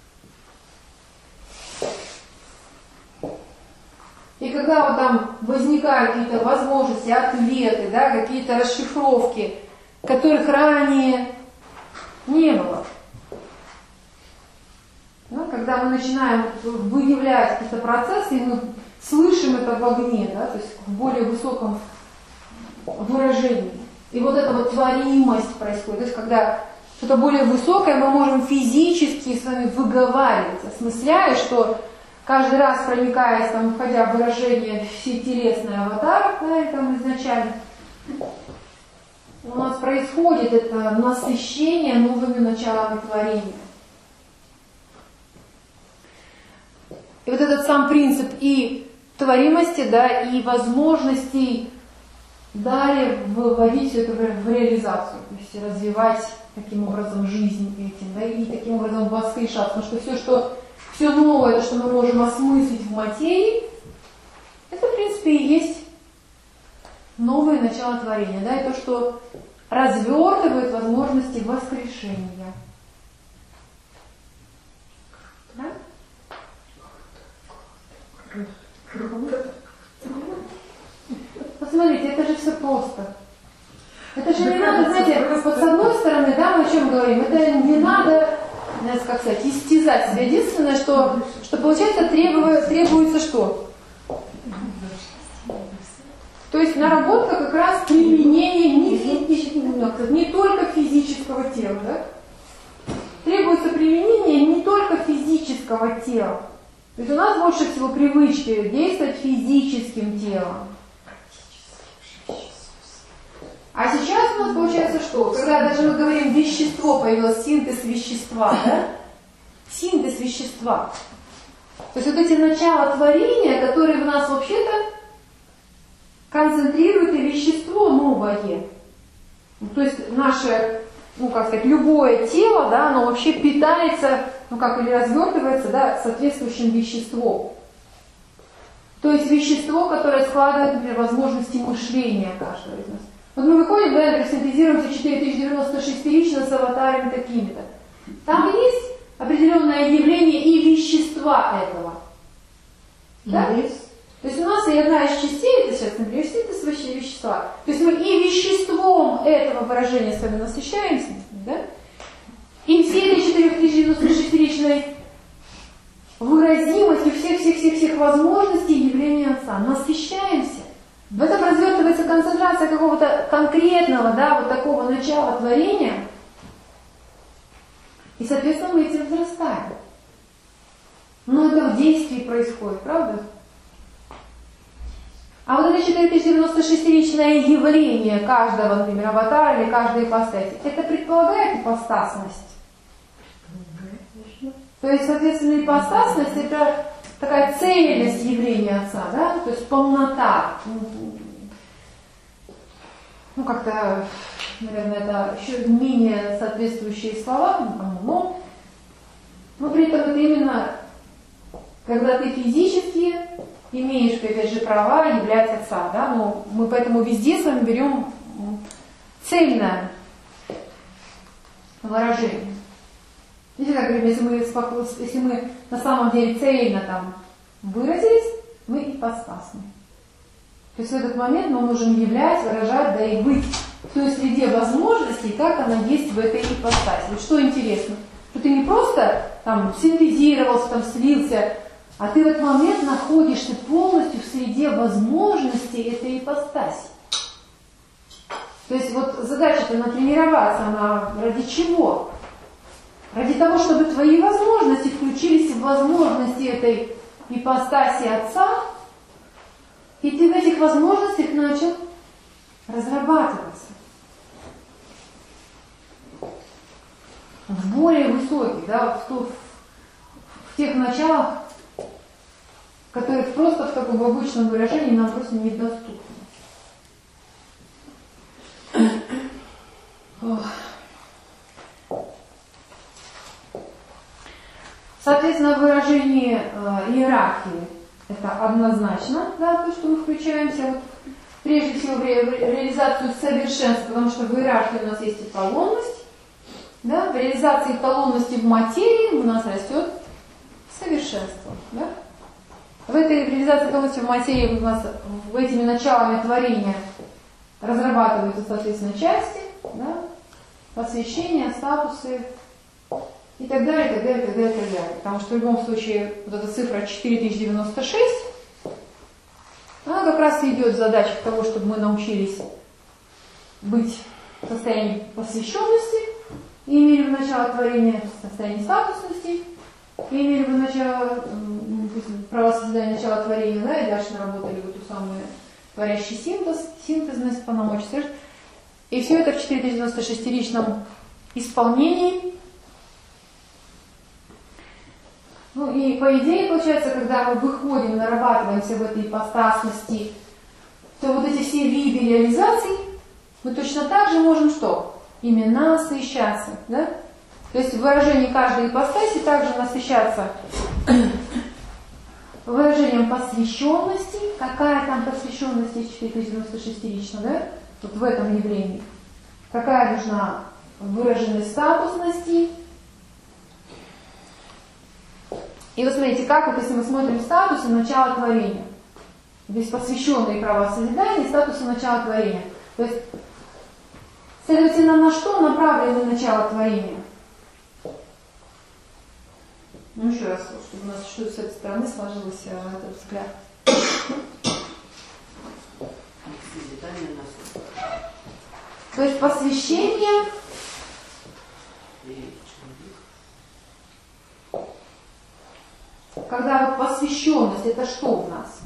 нас. И когда вот там возникают какие-то возможности, ответы, да, какие-то расшифровки, которых ранее не было. Да, когда мы начинаем выявлять какие-то процессы, и мы слышим это в огне, да, то есть в более высоком выражении. И вот эта вот творимость происходит. То есть когда что-то более высокое мы можем физически с вами выговаривать, осмысляя, что каждый раз проникаясь, там, входя в выражение всетелесный аватар, да, и там изначально, у нас происходит это насыщение новыми началами творения. И вот этот сам принцип и творимости, да, и возможностей далее вводить все это в реализацию, то есть развивать таким образом жизнь этим, да, и таким образом воскрешаться. Потому что все, что, все новое, то, что мы можем осмыслить в материи, это, в принципе, и есть новое начало творения, да, и то, что развертывает возможности воскрешения. Да? Посмотрите, это же все просто. Это же не надо, знаете, вот с одной стороны, да, мы о чем говорим, это не надо, как сказать, истязать себя. Единственное, что, что получается, требует, требуется что? То есть наработка как раз применения не, фи, не только физического тела, да? Требуется применение не только физического тела. То есть у нас больше всего привычки действовать физическим телом. А сейчас у нас получается что? Когда даже мы говорим вещество, появилось синтез вещества, да? Синтез вещества. То есть вот эти начала творения, которые в нас вообще-то концентрируют и вещество новое. То есть наше ну как сказать, любое тело, да, оно вообще питается, ну как, или развертывается, да, соответствующим веществом. То есть вещество, которое складывает, например, возможности мышления каждого из нас. Вот мы выходим, да, например, синтезируемся четыре тысячи девяносто шестерично с аватарами такими-то. Там есть определенное явление и вещества этого. Да? Есть. То есть у нас и одна из частей, это сейчас, например, синтез вещества. То есть мы и веществом этого выражения с вами насыщаемся, да? И всей этой четыре тысячи девяносто шестеричной выразимостью всех-всех-всех-всех возможностей явления Отца. Насыщаемся. В этом развертывается концентрация какого-то конкретного, да, вот такого начала творения. И, соответственно, мы этим возрастаем. Но это в действии происходит, правда? А вот это четыре тысячи девяносто шестеричное явление каждого, например, аватара или каждой ипостаси, это предполагает ипостасность. То есть, соответственно, ипостасность — это такая цельность явления Отца, да? То есть полнота. Ну, как-то, наверное, это еще менее соответствующие слова, но, но при этом это именно, когда ты физически имеешь, опять же, права являть Отца, да? Но мы поэтому везде с вами берем цельное выражение. Видите, как говорим, если мы, если мы на самом деле цельно там выразились, мы ипостасны. То есть в этот момент мы можем являть, выражать, да и быть в той среде возможностей, как она есть в этой ипостаси. Вот что интересно, что ты не просто там синтезировался, там слился, а ты в этот момент находишься полностью в среде возможностей этой ипостаси. То есть вот задача-то натренироваться, она ради чего? Ради того, чтобы твои возможности включились в возможности этой ипостаси Отца, и ты в этих возможностях начал разрабатываться. В более высоких, да, в, в, в тех началах, которые просто в таком обычном выражении нам просто недоступны. Соответственно, в выражении э, иерархии это однозначно, да, то, что мы включаемся вот, прежде всего в, ре, в реализацию совершенства, потому что в иерархии у нас есть эталонность, да, в реализации эталонности в материи у нас растет совершенство. Да? В этой реализации эталонности в материи у нас в этими началами творения разрабатываются, соответственно, части, да, посвящения, статусы, и так далее, и так далее, и так далее, и так далее. Потому что в любом случае вот эта цифра четыре тысячи девяносто шесть, она как раз и идет в задачах того, чтобы мы научились быть в состоянии посвященности, и имели бы начало творения в состоянии статусности, и имели бы начало, право создания начала творения, да, и дальше наработали бы ту самую творящий синтез, синтезность, полномочия. И все это в четыре тысячи девяносто шестеричном исполнении. Ну и по идее, получается, когда мы выходим, нарабатываемся в этой ипостасности, то вот эти все виды реализаций, мы точно так же можем что? Ими насыщаться, да? То есть в выражении каждой ипостаси также насыщаться выражением посвященности. Какая там посвященность есть четыре тысячи девяносто шестерично, да? Вот в этом явлении. Какая нужна выраженность статусности. И вот смотрите, как вот если мы смотрим статусы начала творения. Здесь посвященные права созидания, статусы начала творения. То есть, следовательно, на что направлено начало творения? Ну еще раз, чтобы у нас что с этой стороны сложился этот взгляд. То есть посвящение когда вот посвященность, это что в нас?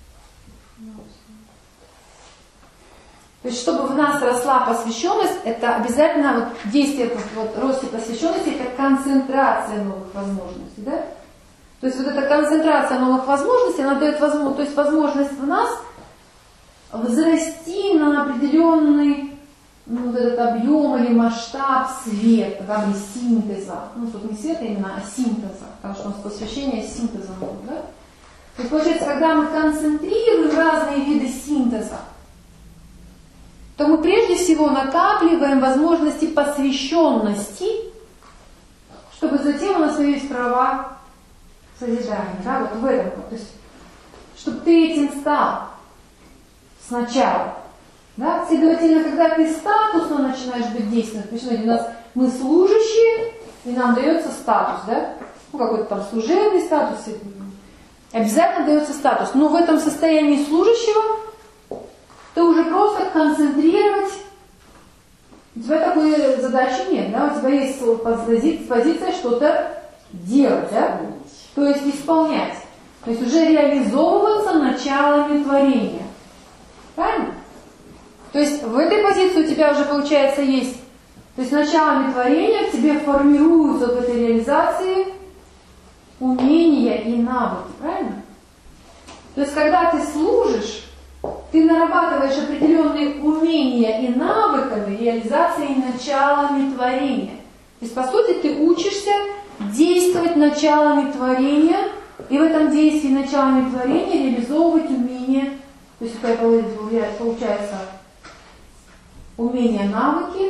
То есть, чтобы в нас росла посвященность, это обязательно вот действие вот, росте посвященности, это концентрация новых возможностей, да? То есть вот эта концентрация новых возможностей, она дает возможность, то есть возможность в нас взрасти на определенный ну, вот этот объем или масштаб света, как бы синтеза. Ну, тут не света именно, а синтеза, потому что у нас посвящение синтеза будет, да? То есть, получается, когда мы концентрируем разные виды синтеза, то мы прежде всего накапливаем возможности посвященности, чтобы затем у нас появились права созидания. Да? Вот в этом. То есть, чтобы ты этим стал сначала. Да? Следовательно, когда ты статусно начинаешь быть действенным, почему у нас мы служащие, и нам дается статус, да? Ну, какой-то там служебный статус, обязательно дается статус. Но в этом состоянии служащего ты уже просто концентрировать, у тебя такой задачи нет, да? У тебя есть позиция что-то делать, да? То есть исполнять. То есть уже реализовываться началами творения. Правильно? То есть в этой позиции у тебя уже получается есть, то есть началами творения в тебе формируются в этой реализации умения и навыки. Правильно? То есть когда ты служишь, ты нарабатываешь определенные умения и навыками реализации началами творения. То есть, по сути, ты учишься действовать началами творения, и в этом действии началами творения реализовывать умения, то есть, это получается умения, навыки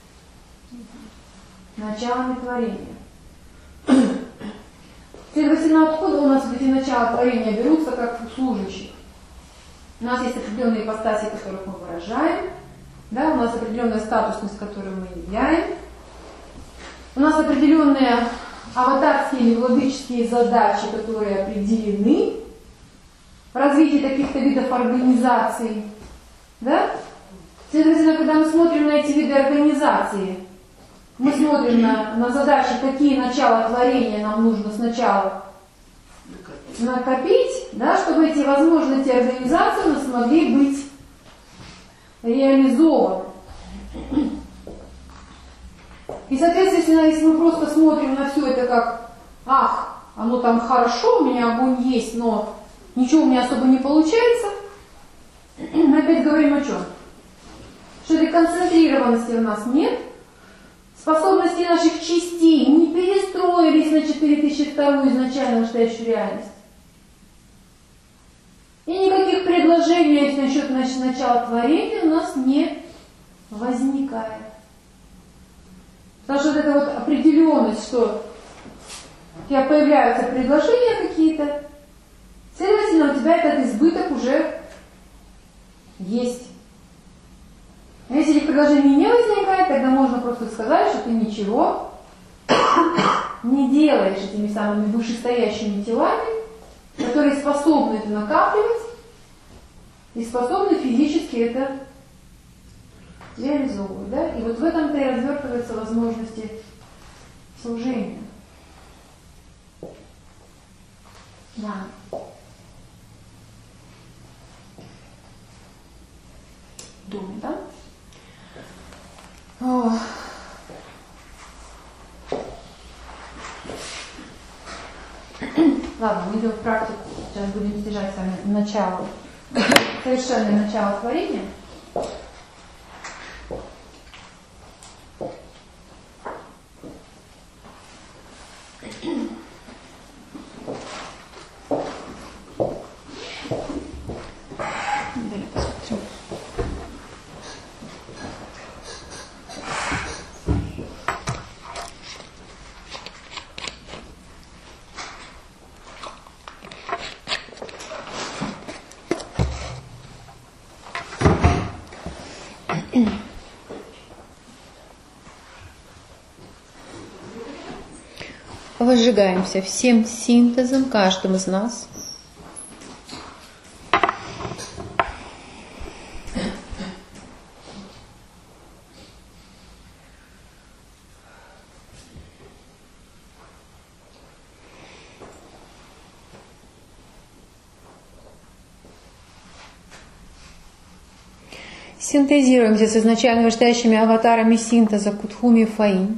началами творения. Следовательно, откуда у нас эти начала творения берутся, как у служащих? У нас есть определенные ипостаси, которых мы выражаем, да, у нас определенная статусность, которую мы являем, у нас определенные аватарские или владыческие задачи, которые определены в развитии каких-то видов организаций. Да? Следовательно, когда мы смотрим на эти виды организации, мы смотрим на, на задачи, какие начала творения нам нужно сначала накопить, да, чтобы эти возможности организации у нас могли быть реализованы. И, соответственно, если мы просто смотрим на все это как, ах, оно там хорошо, у меня огонь есть, но ничего у меня особо не получается, мы опять говорим о чем? Что этой концентрированности у нас нет, способности наших частей не перестроились на четыре тысячи вторую изначально настоящую реальность. И никаких предложений насчет начала творения у нас не возникает. Потому что вот эта вот определенность, что у тебя появляются предложения какие-то, следовательно, у тебя этот избыток уже есть. А если этих предложений не возникает, тогда можно просто сказать, что ты ничего не делаешь этими самыми вышестоящими телами, которые способны это накапливать и способны физически это реализовывать. Да? И вот в этом-то и развертываются возможности служения. Да. Думаю, да? О. Ладно, мы идем в практику. Сейчас будем снижать с вами начало, совершенное начало творения. Далее посмотрим. Возжигаемся всем синтезом, каждым из нас. Синтезируемся с изначально вышестоящими аватарами синтеза Кутхуми и Фаин.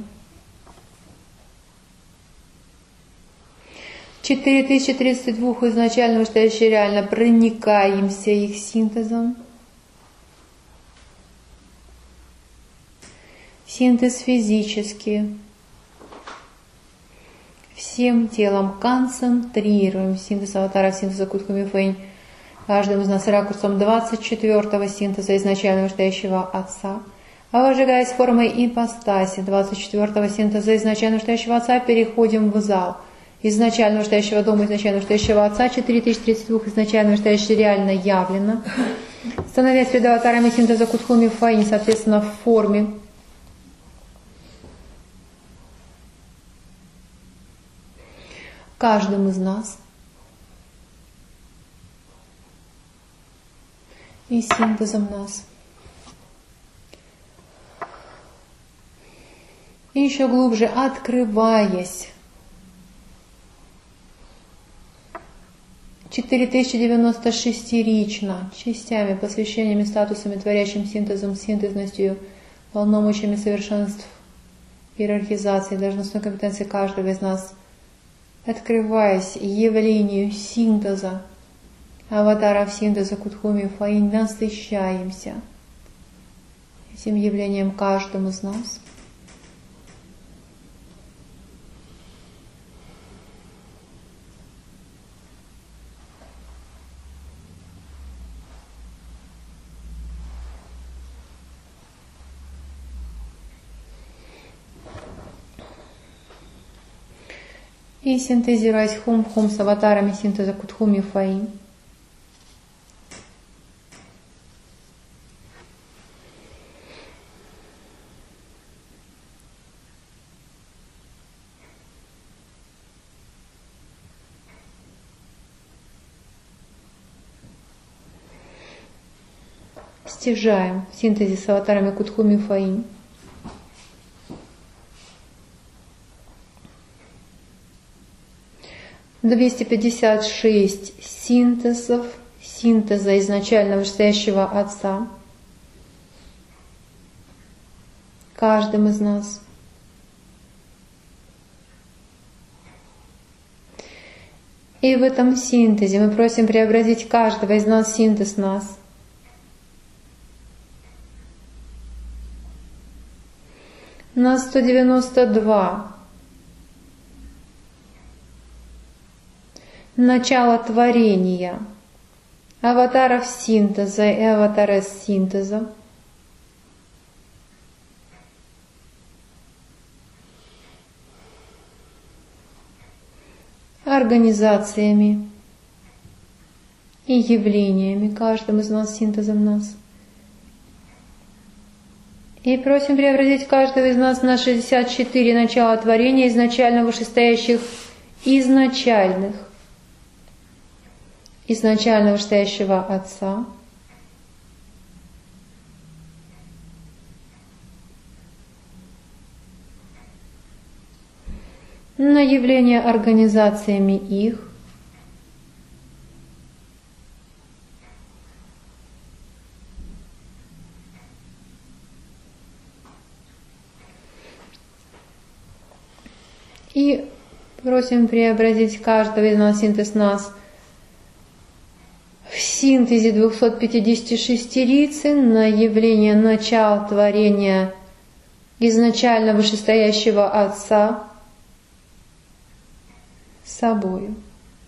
четыре тысячи тридцать два изначально вышестоящие реально проникаемся их синтезом. синтез физический. Всем телом концентрируем синтез аватара, синтеза Кутхуми Фэнь. Каждым из нас ракурсом двадцать четвёртого синтеза изначально вышестоящего Отца. А выжигаясь формой ипостаси двадцать четвёртого синтеза изначально вышестоящего Отца, переходим в зал изначально вышестоящего дома, изначально вышестоящего Отца, четыре тысячи тридцать два изначально вышестоящего реально явлено. Становясь перед аватарами синтеза Кутхуми Фэнь, соответственно, в форме. Каждым из нас. И синтезом нас. И еще глубже открываясь. четыре тысячи девяносто шестерично, частями, посвящениями, статусами, творящим синтезом, синтезностью, полномочиями совершенств, иерархизации, должностной компетенции каждого из нас, открываясь явлению синтеза, аватаров синтеза Кутхуми Фэнь, насыщаемся этим явлением каждым из нас. И синтезируясь хум-хум с аватарами синтеза Кутхуми Фэнь, стяжаем в синтезе с аватарами Кутхуми Фэнь. двести пятьдесят шесть синтезов, синтеза изначально вышестоящего Отца, каждым из нас. И в этом синтезе мы просим преобразить каждого из нас в синтез нас. На сто девяносто два. Начало творения, аватаров синтеза и аватарес синтеза, организациями и явлениями, каждым из нас синтезом нас. И просим преобразить каждого из нас на шестьдесят четыре начала творения изначально вышестоящих изначальных. Изначально вышестоящего Отца, на явление организациями их, и просим преобразить каждого из нас синтез нас в синтезе двухсот пятидесяти шестерицы на явление начала творения изначально вышестоящего Отца собою.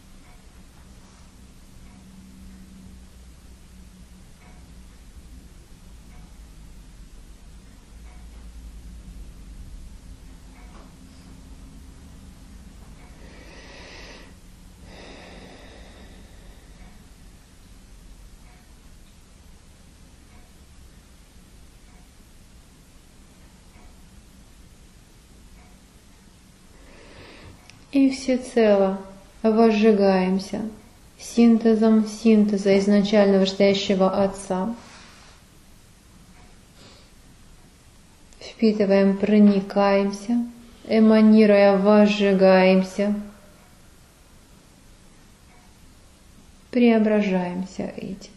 И всецело возжигаемся синтезом синтеза изначально вышестоящего Отца. Впитываем, проникаемся, эманируя, возжигаемся, преображаемся этим.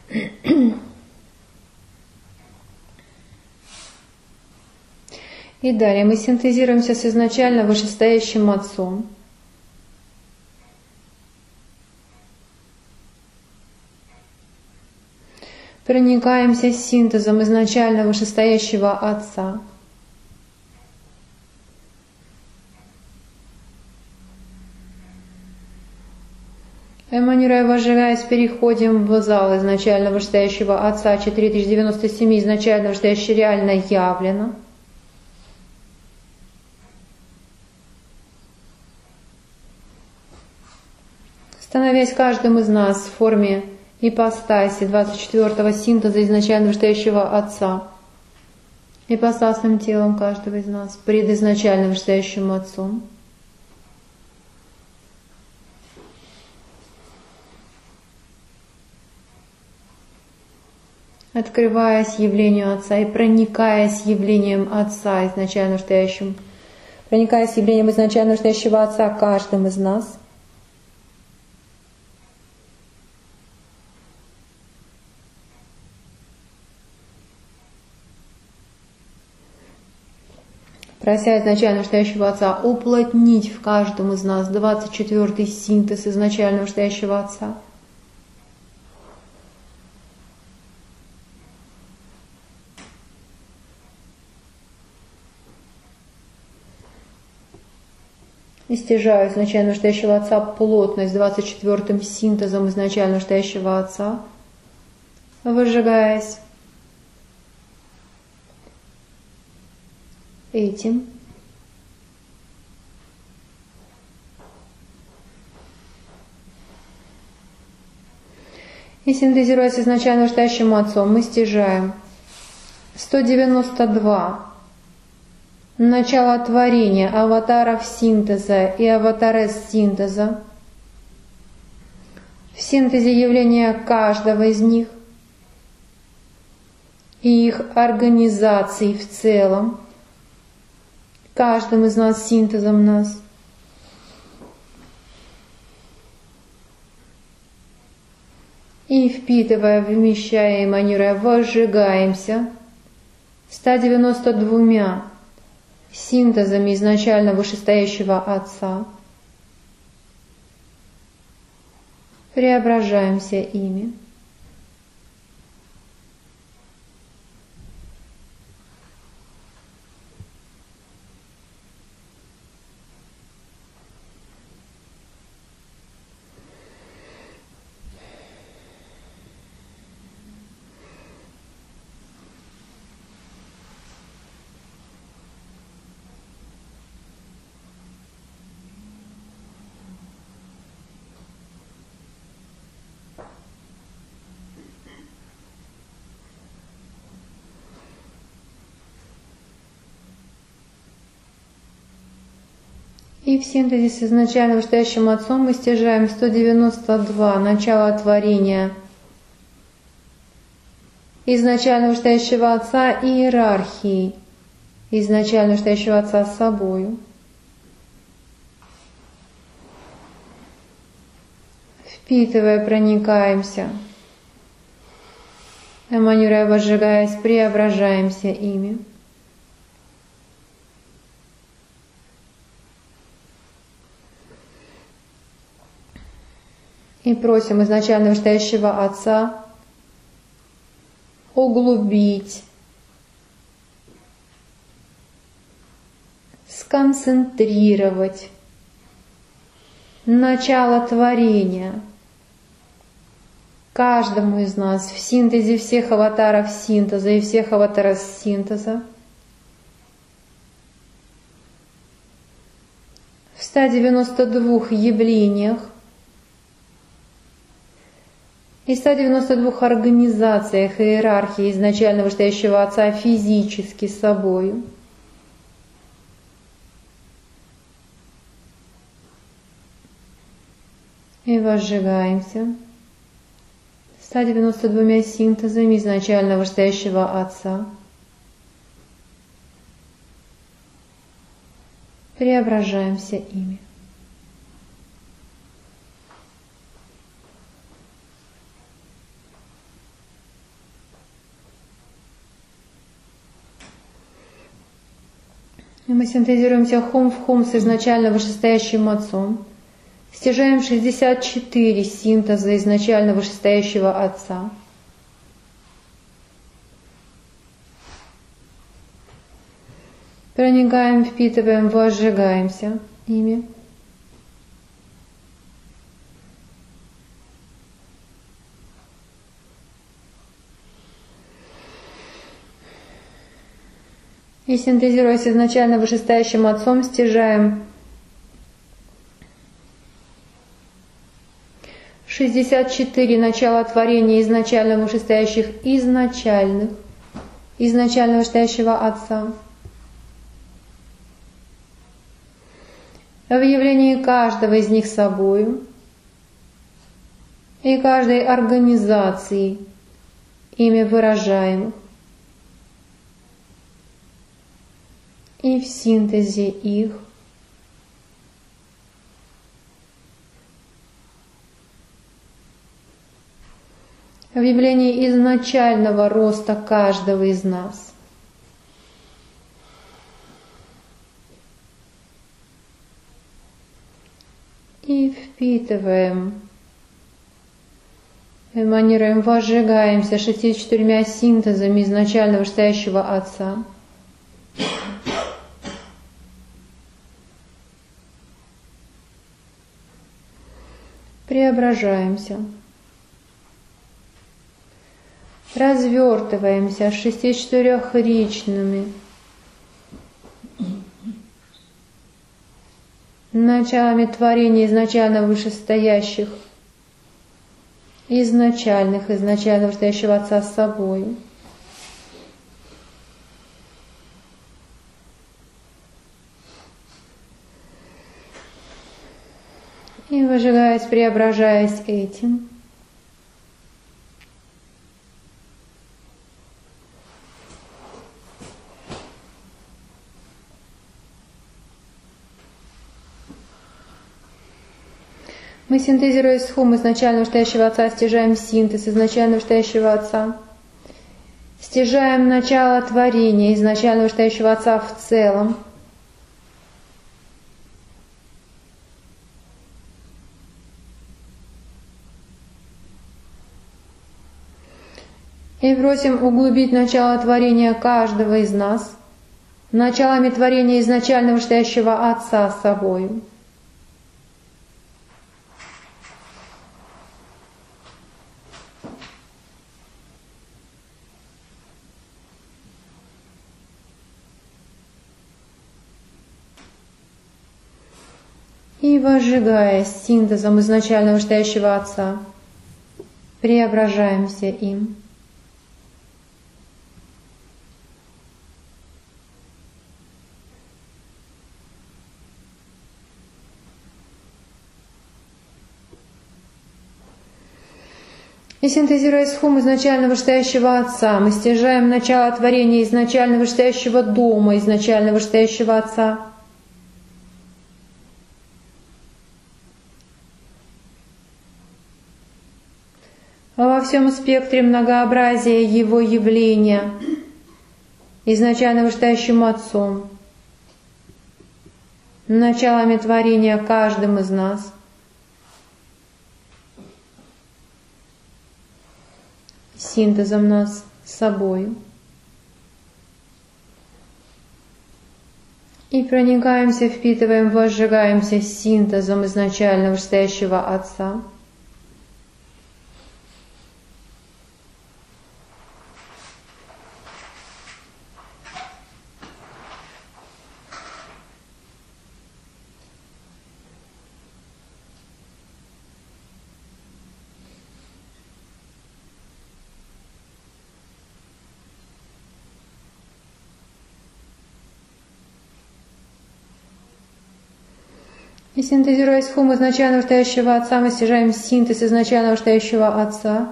И далее мы синтезируемся с изначально вышестоящим Отцом. Проникаемся синтезом изначально вышестоящего Отца. Эманируя, вожигаясь, переходим в зал изначально вышестоящего Отца четыре тысячи девяносто семь, изначально вышестоящее реально явлено. Становясь каждым из нас в форме ипостаси двадцать четвёртого синтеза изначально вышестоящего Отца, ипостасным телом каждого из нас, пред изначально вышестоящим Отцом. Открываясь явлению Отца и проникаясь явлением Отца, изначально вышестоящим, проникаясь явлением изначально вышестоящего Отца каждым из нас, прося изначально вышестоящего Отца уплотнить в каждом из нас двадцать четвёртый синтез изначально вышестоящего Отца. И стяжаю изначально вышестоящего Отца плотность двадцать четвёртым синтезом изначально вышестоящего Отца, выжигаясь этим. И синтезируясь изначально вышестоящим Отцом, мы стяжаем сто девяносто два начало творения аватаров синтеза и аватарес синтеза, в синтезе явления каждого из них и их организаций в целом, каждым из нас синтезом нас. И впитывая, вмещая, эманируя, возжигаемся ста девяноста двумя синтезами изначально вышестоящего Отца, преображаемся ими. И в синтезе с изначально вышестоящим Отцом мы стяжаем сто девяносто два начало творения изначально вышестоящего Отца и иерархии изначально вышестоящего Отца с собою. Впитывая, проникаемся, эманируя, возжигаясь, преображаемся ими. И просим изначально вышестоящего Отца углубить, сконцентрировать начало творения каждому из нас в синтезе всех аватаров синтеза и всех аватаров синтеза, в ста девяноста двух явлениях и ста девяноста двух организациях и иерархии изначально вышестоящего Отца физически с собою. И возжигаемся ста девяноста двумя синтезами изначально вышестоящего Отца. Преображаемся ими. И мы синтезируемся хом в хом с изначально вышестоящим Отцом. Стяжаем шестьдесят четыре синтеза изначально вышестоящего Отца. Проникаем, впитываем, возжигаемся ими. И синтезируясь изначально вышестоящим Отцом, стяжаем шестьдесят четыре начала творения изначально вышестоящих изначальных, изначально вышестоящего Отца. В явлении каждого из них собою и каждой организации, ими выражаемых, и в синтезе их, в явлении изначального роста каждого из нас. И впитываем, эманируем, возжигаемся шестьдесят четырьмя синтезами изначально вышестоящего Отца. Преображаемся. Развертываемся шестьдесят четырехричными началами творения изначально вышестоящих, изначальных, изначально вышестоящего Отца с собой. И выжигаясь, преображаясь этим, мы, синтезируя схум изначально вышестоящего Отца, стяжаем синтез изначально вышестоящего Отца, стяжаем начало творения изначально вышестоящего Отца в целом, и просим углубить начало творения каждого из нас началами творения изначально вышестоящего Отца с собою. И возжигаясь синтезом изначально вышестоящего Отца, преображаемся им. И синтезируя схум изначально вышестоящего Отца, мы стяжаем начало творения изначально вышестоящего дома, изначально вышестоящего Отца. А во всем спектре многообразия его явления, изначально вышестоящим Отцом, началами творения каждым из нас, синтезом нас с собою. И проникаемся, впитываем, возжигаемся синтезом изначально вышестоящего Отца. И синтезируя схум изначально вышестоящего Отца, мы стяжаем синтез изначально вышестоящего Отца.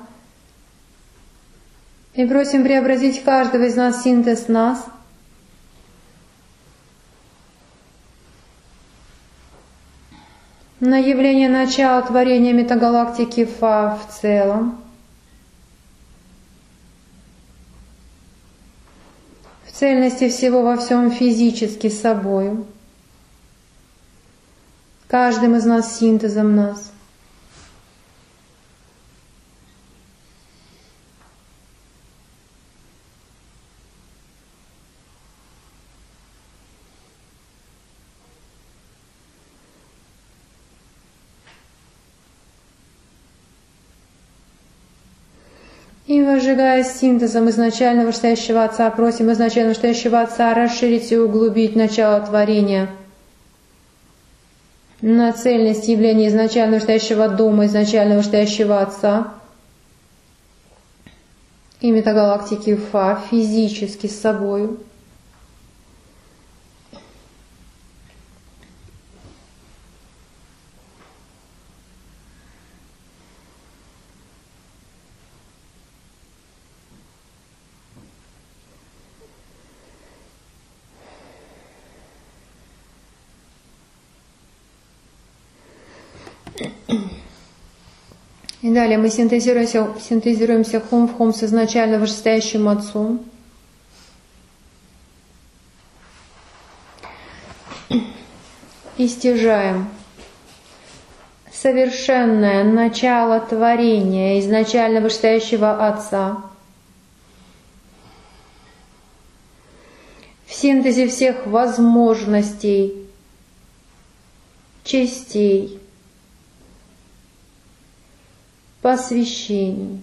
И просим преобразить каждого из нас синтез нас. На явление начала творения метагалактики Фа в целом. В цельности всего во всем физически собою, каждым из нас синтезом нас. И, возжигаясь синтезом изначально вышестоящего Отца, просим изначально вышестоящего Отца расширить и углубить начало творения на цельность явления изначально вышестоящего Дома, изначально вышестоящего Отца и метагалактики Фа физически с собою. И далее мы синтезируемся, синтезируемся хум в хум с изначально вышестоящим Отцом. И стяжаем совершенное начало творения изначально вышестоящего Отца. В синтезе всех возможностей, частей, посвящений,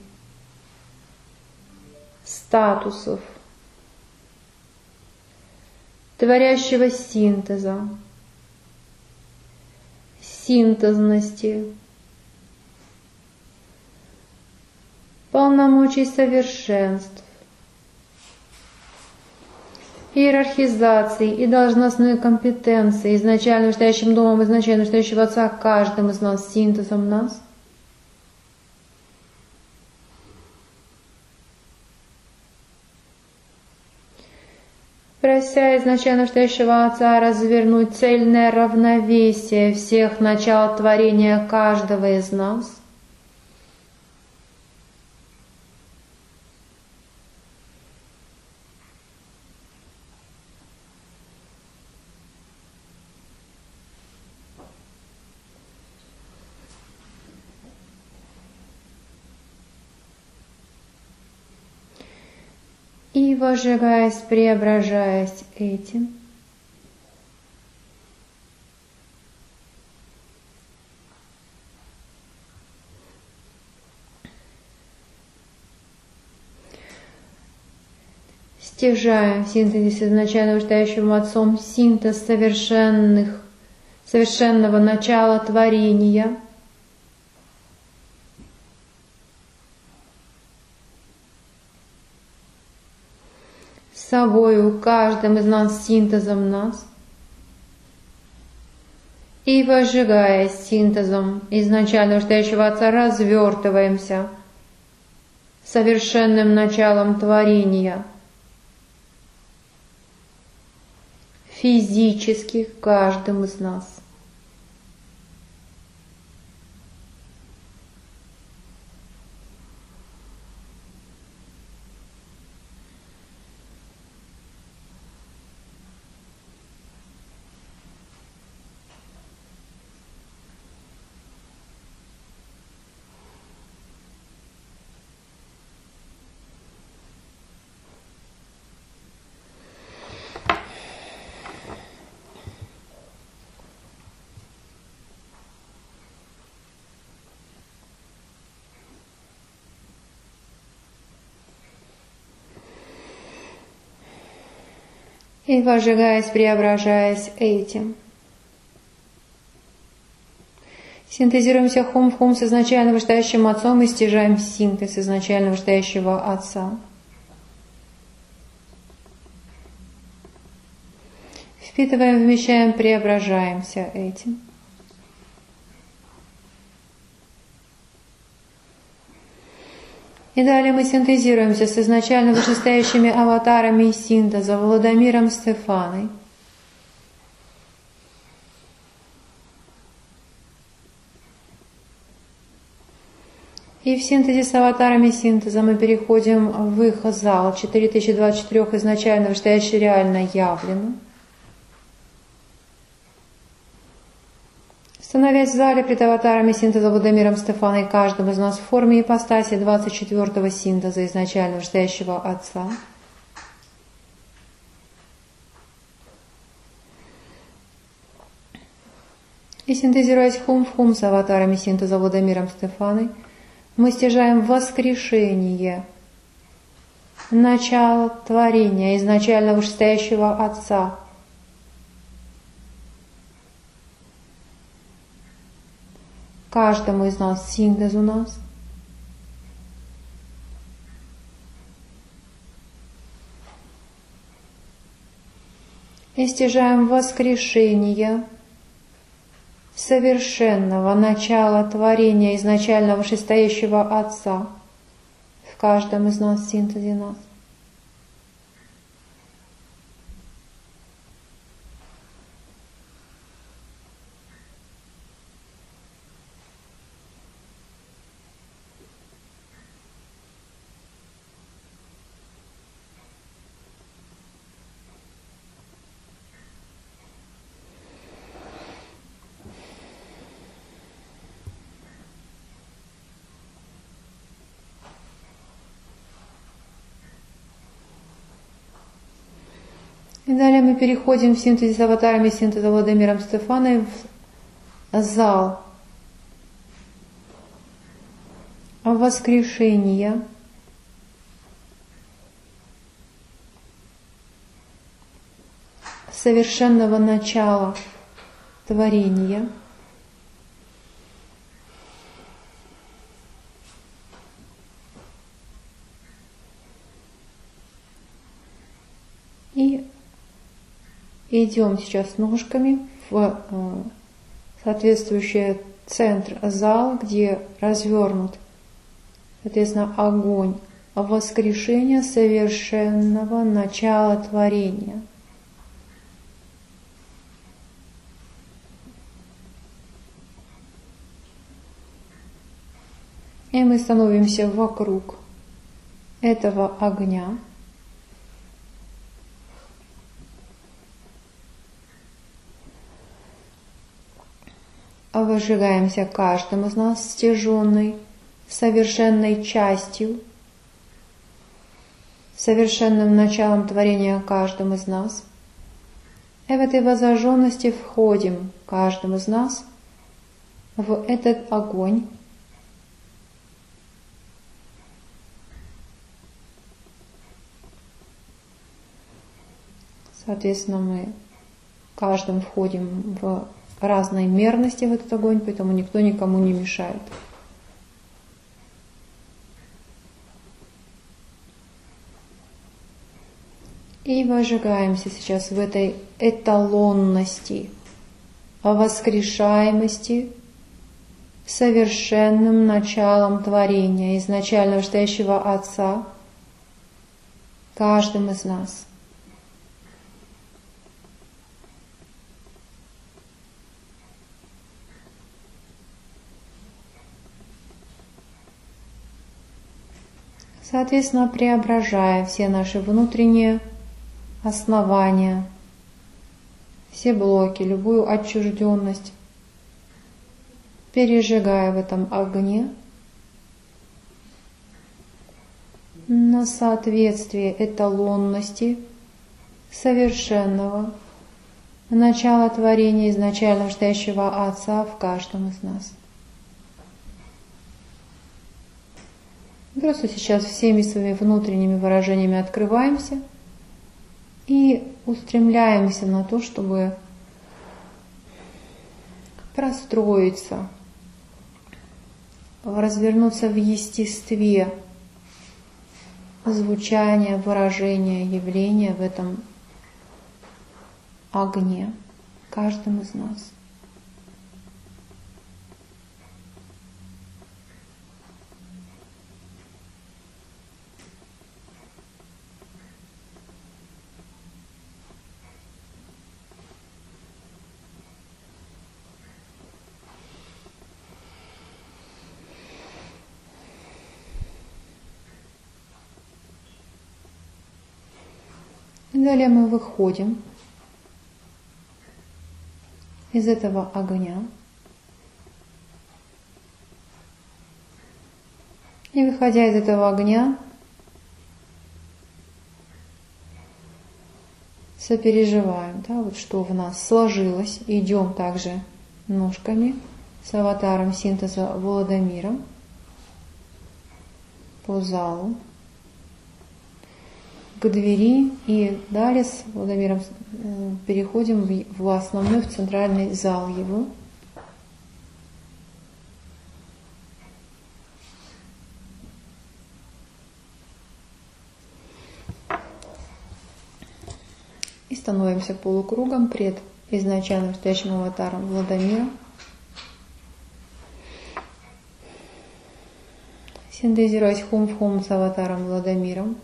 статусов, творящего синтеза, синтезности, полномочий совершенств, иерархизации и должностной компетенции изначально вышестоящим Домом, изначально вышестоящего Отца, каждым из нас синтезом нас. Прося изначально вышестоящего Отца развернуть цельное равновесие всех начал творения каждого из нас. И, возжигаясь, преображаясь этим, стяжаем в синтезе изначально вышестоящим Отцом синтез совершенных, совершенного начала творения, собою, каждым из нас синтезом нас, и, возжигаясь синтезом изначально вышестоящего Отца, развертываемся совершенным началом творения, физически каждым из нас. И, возжигаясь, преображаясь этим, синтезируемся хум в хум с изначально вышестоящим Отцом и стяжаем синтез изначально вышестоящего Отца. Впитываем, вмещаем, преображаемся этим. И далее мы синтезируемся с изначально вышестоящими аватарами синтеза Владимиром Стефаной. И в синтезе с аватарами синтеза мы переходим в их зал четыре тысячи двадцать четыре изначально вышестоящее реально явлено. Становясь в зале пред аватарами синтеза Владимиром Стефаной, каждым из нас в форме ипостаси двадцать четвёртого синтеза изначально вышестоящего Отца. И синтезируясь хум в хум с аватарами синтеза Владимиром Стефаной, мы стяжаем воскрешение, начало творения изначально вышестоящего Отца. Каждому из нас синтез у нас. И стяжаем воскрешение совершенного начала творения изначально вышестоящего Отца в каждом из нас, в синтезе нас. И далее мы переходим в синтезе с аватарами синтеза Владимиром Стефаной в зал воскрешения, совершенного начала творения, и идем сейчас ножками в соответствующий центр зала, где развернут, соответственно, огонь воскрешения совершенного начала творения. И мы становимся вокруг этого огня. Выжигаемся каждым из нас стяженной, совершенной частью, совершенным началом творения каждым из нас. И в этой возожженности входим каждым из нас в этот огонь. Соответственно, мы каждым входим в разной мерности в этот огонь, поэтому никто никому не мешает. И выжигаемся сейчас в этой эталонности, воскрешаемости, совершенным началом творения изначально вышестоящего Отца каждым из нас. Соответственно, преображая все наши внутренние основания, все блоки, любую отчужденность, пережигая в этом огне на соответствие эталонности совершенного начала творения изначально вышестоящего Отца в каждом из нас. Просто сейчас всеми своими внутренними выражениями открываемся и устремляемся на то, чтобы простроиться, развернуться в естестве звучания, выражения, явления в этом огне, каждым из нас. И далее мы выходим из этого огня. И выходя из этого огня, сопереживаем, да, вот что в нас сложилось. Идем также ножками с аватаром синтеза Владимиром по залу к двери, и далее с Владимиром переходим в основной, в центральный зал его. И становимся полукругом пред изначально настоящим аватаром Владимира. Синтезируясь хум в хум с аватаром Владимиром.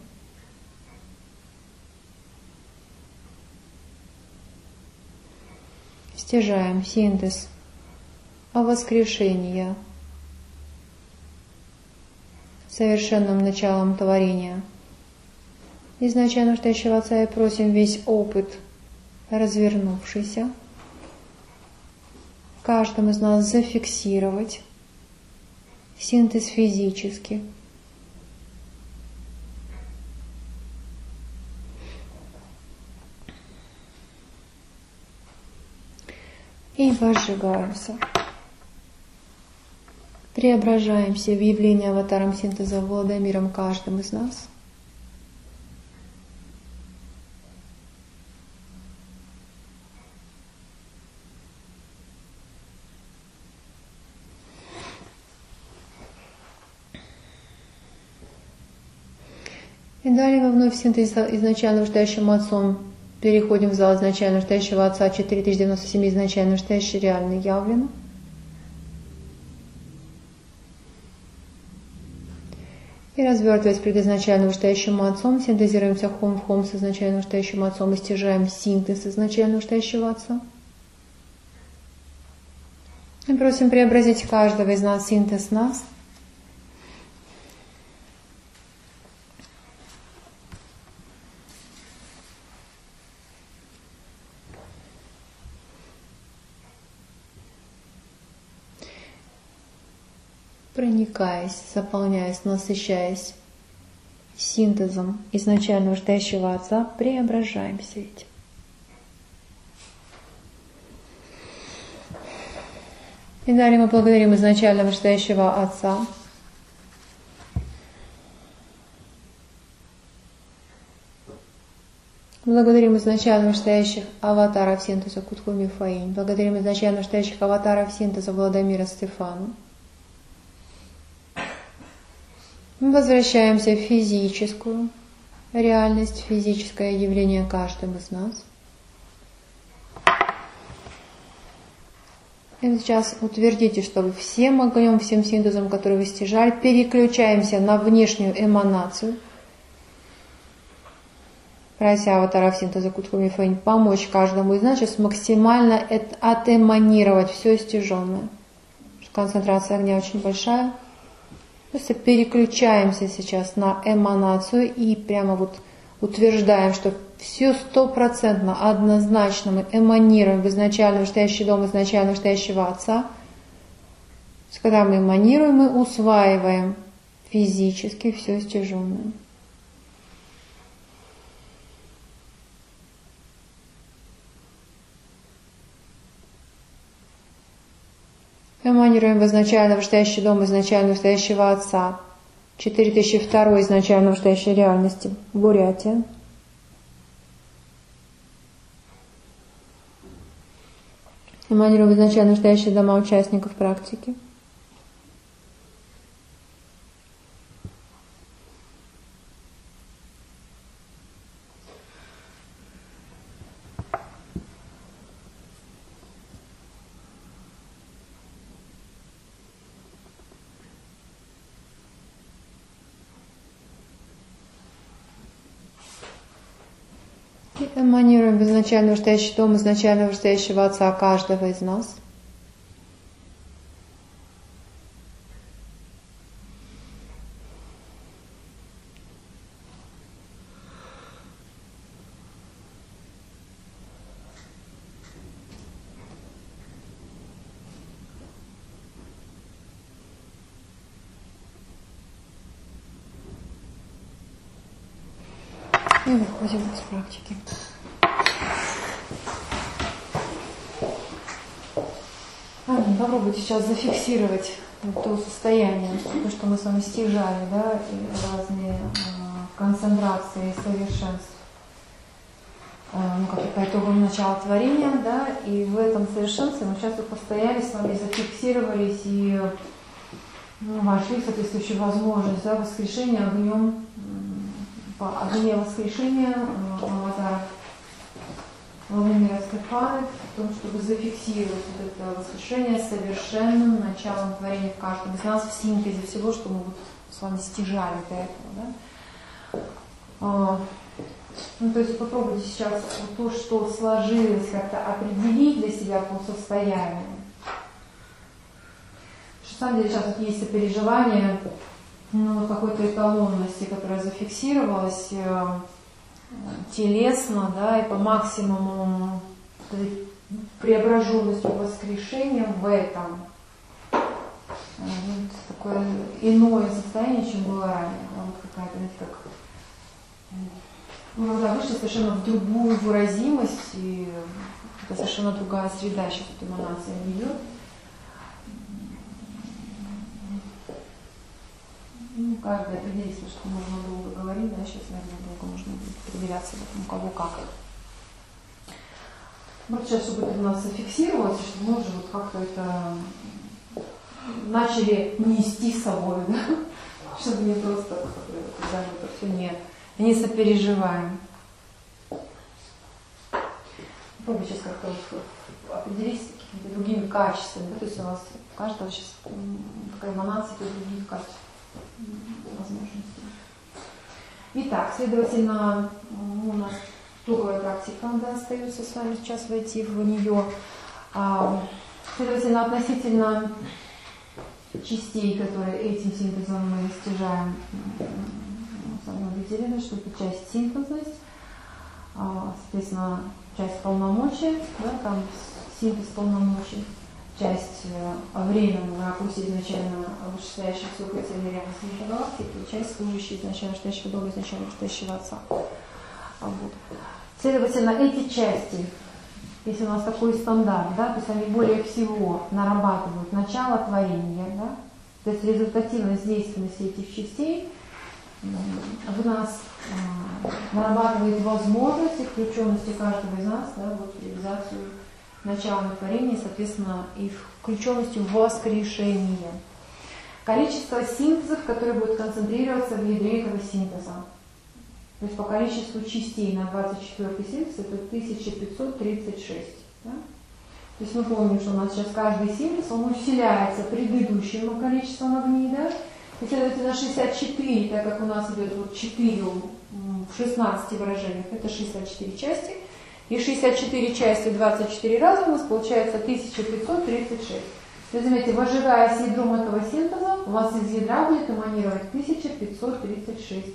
Стяжаем синтез о воскрешении совершенным началом творения изначально настоящего Отца, и просим весь опыт, развернувшийся, в каждом из нас зафиксировать синтез физически. И возжигаемся. Преображаемся в явление аватаром синтеза Владимиром каждым из нас. И далее мы вновь в синтез изначально настоящим Отцом переходим в зал изначально настоящего Отца четыре тысячи девяносто семь изначально настоящий реальный явлено. И развертываясь перед изначально настоящим Отцом, синтезируемся хом в хом с изначально настоящим Отцом и стяжаем синтез изначально настоящего Отца. И просим преобразить каждого из нас синтез нас. Проникаясь, заполняясь, насыщаясь синтезом изначально настоящего Отца, преображаемся этим. И далее мы благодарим изначально настоящего Отца. Благодарим изначально настоящих аватаров синтеза Кутхуми Фаинь. Благодарим изначально настоящих аватаров синтеза Владимира Стефану. Мы возвращаемся в физическую реальность, физическое явление каждым из нас. И сейчас утвердите, что вы всем огнем, всем синтезом, который вы стяжали, переключаемся на внешнюю эманацию. Прося аватаров синтеза Кутхуми Фаинь помочь каждому из нас сейчас максимально отэманировать все стяженное. Концентрация огня очень большая. Просто переключаемся сейчас на эманацию и прямо вот утверждаем, что все стопроцентно, однозначно мы эманируем в изначально настоящий дом изначально настоящего Отца. Когда мы эманируем, мы усваиваем физически все стяженное. Эманируем в изначально настоящий дом изначально настоящего Отца. четыре тысячи два изначально настоящей реальности. Бурятия. Эманируем в изначально настоящие дома участников практики. Эманируем в изначально настоящий дом изначально настоящего Отца каждого из нас. И выходим из практики. Попробуйте сейчас зафиксировать то состояние, то, что мы с вами стяжали, да, и разные э, концентрации совершенств, э, ну, как по итогам начала творения, да, и в этом совершенстве мы сейчас вот постояли с вами, зафиксировались и ну, вошли в соответствующую возможность, да, воскрешения огнем, по огне воскрешения э, аватара Владимира Стефаны, в том, чтобы зафиксировать вот это воскрешение совершенным началом творения в каждом из нас, в синтезе всего, что мы вот с вами стяжали до этого. Да? А, ну, то есть попробуйте сейчас вот то, что сложилось, как-то определить для себя по состоянию. Что, на самом деле сейчас вот есть сопереживание ну, какой-то эталонности, которая зафиксировалась телесно, да, и по максимуму преображенностью воскрешения в этом. Вот такое иное состояние, чем было ранее. Вот какая-то, знаете, как ну, да, вышли совершенно в другую выразимость, и это совершенно другая среда сейчас вот эманация идет. Ну, каждый определится, что можно долго говорить, да, сейчас, наверное, долго можно будет определяться, у кого как. Вот сейчас, чтобы это у нас зафиксировалось, что мы уже вот как-то это начали нести с собой, да, чтобы не просто даже это все не, не сопереживаем. Попробуйте сейчас как-то определить с какими-то другими качествами, да, то есть у нас у каждого сейчас такая эманация других качеств. Возможности. Итак, следовательно, у нас итоговая практика, да, остается с вами сейчас войти в нее. А, следовательно, относительно частей, которые этим синтезом мы достижаем, мы с вами определили, что это часть синтезность, а, соответственно, часть полномочий, да, там синтез полномочий. Часть временного ракурса изначально вышестоящих сухоцельной реальности галактики, и часть служащей изначально настоящего долга, изначально настоящего Отца. Вот. Следовательно, эти части, если у нас такой стандарт, да, то есть они более всего нарабатывают начало творения, да, то есть результативность действенности этих частей в нас э, нарабатывает возможности, включенности каждого из нас, да, вот, в реализацию началом творения, соответственно, и включенностью в воскрешение. Количество синтезов, которые будут концентрироваться в ядре этого синтеза. То есть по количеству частей на двадцать четвёртый синтез это тысяча пятьсот тридцать шесть. Да? То есть мы помним, что у нас сейчас каждый синтез, он усиляется предыдущим количеством огней, да? И, следовательно, шестьдесят четыре, так как у нас идет вот четыре в шестнадцати выражениях, это шестьдесят четыре части. И шестьдесят четыре части двадцать четыре раза у нас получается тысяча пятьсот тридцать шесть. Вы заметите, выжигая с ядром этого синтеза, у вас из ядра будет эманировать тысяча пятьсот тридцать шесть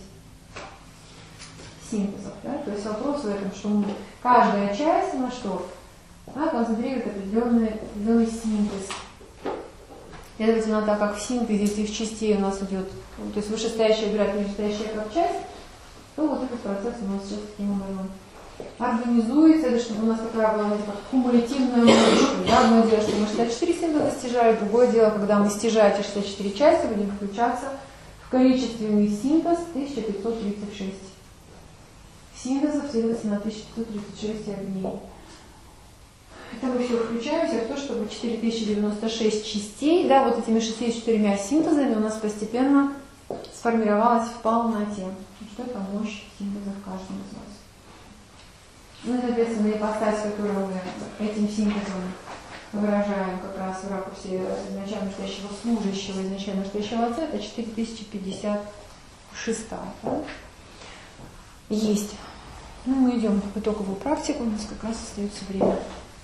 синтезов. Да? То есть вопрос в этом, что каждая часть на что? Да, концентрирует определенный, определенный синтез. Следовательно, так как в синтезе этих частей у нас идет, то есть вышестоящая играет нижестоящая как часть, то вот этот процесс у нас сейчас таким образом организуется, это чтобы у нас такая была как кумулятивная мощь. Да? Одно дело, что мы шестьдесят четыре синтеза стяжали, другое дело, когда мы стяжаем эти шестьдесят четыре части, будем включаться в количественный синтез тысяча пятьсот тридцать шесть. Синтезов, следовательно, тысяча пятьсот тридцать шесть огней. Это мы все включаемся в то, чтобы четыре тысячи девяносто шесть частей, да, вот этими шестьюдесятью четырьмя синтезами у нас постепенно сформировалась в полноте. Что это мощь синтеза в каждом из нас. Ну и, соответственно, ипостась, которую мы этим синтезом выражаем как раз в ракурсе изначально настоящего служащего, изначально настоящего Отца, это четыре тысячи пятьдесят шесть. Да? Есть. Ну, мы идем в итоговую практику, у нас как раз остается время.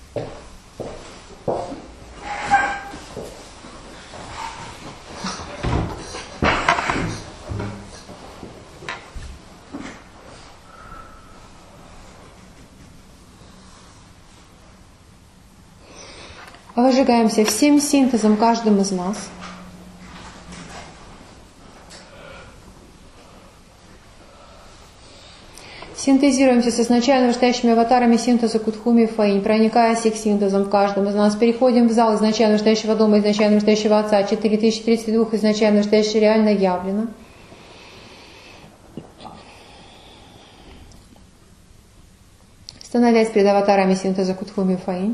Выжигаемся всем синтезом каждым из нас. Синтезируемся с изначально вышестоящими аватарами синтеза Кутхуми Фаинь, проникаясь их синтезом в каждом из нас. Переходим в зал изначально вышестоящего дома, изначально вышестоящего отца, четыре тысячи тридцать два изначально вышестоящего реально явлено. Становясь перед аватарами синтеза Кутхуми Фаинь,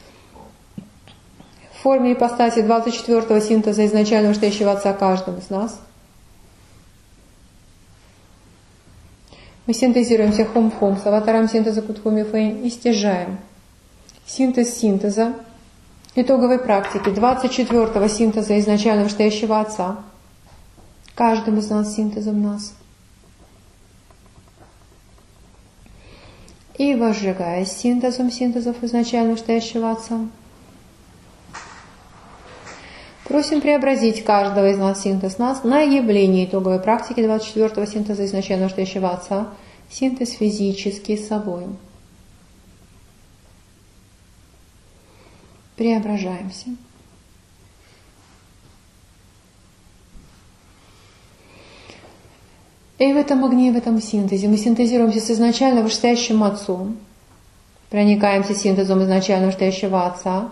в форме ипостаси двадцать четвёртого синтеза изначально вышестоящего отца каждым из нас. Мы синтезируемся хум-хум с аватаром синтеза Кутхуми Фаинь и стяжаем синтез синтеза итоговой практики двадцать четвёртого синтеза изначально вышестоящего отца каждым из нас синтезом нас. И возжигая синтезом синтезов изначально вышестоящего отца. Просим преобразить каждого из нас синтез нас на явление итоговой практики двадцать четвёртого синтеза изначально вышестоящего отца, синтез физический собой. Преображаемся. И в этом огне, в этом синтезе мы синтезируемся с изначально вышестоящим отцом, проникаемся синтезом изначально вышестоящего отца,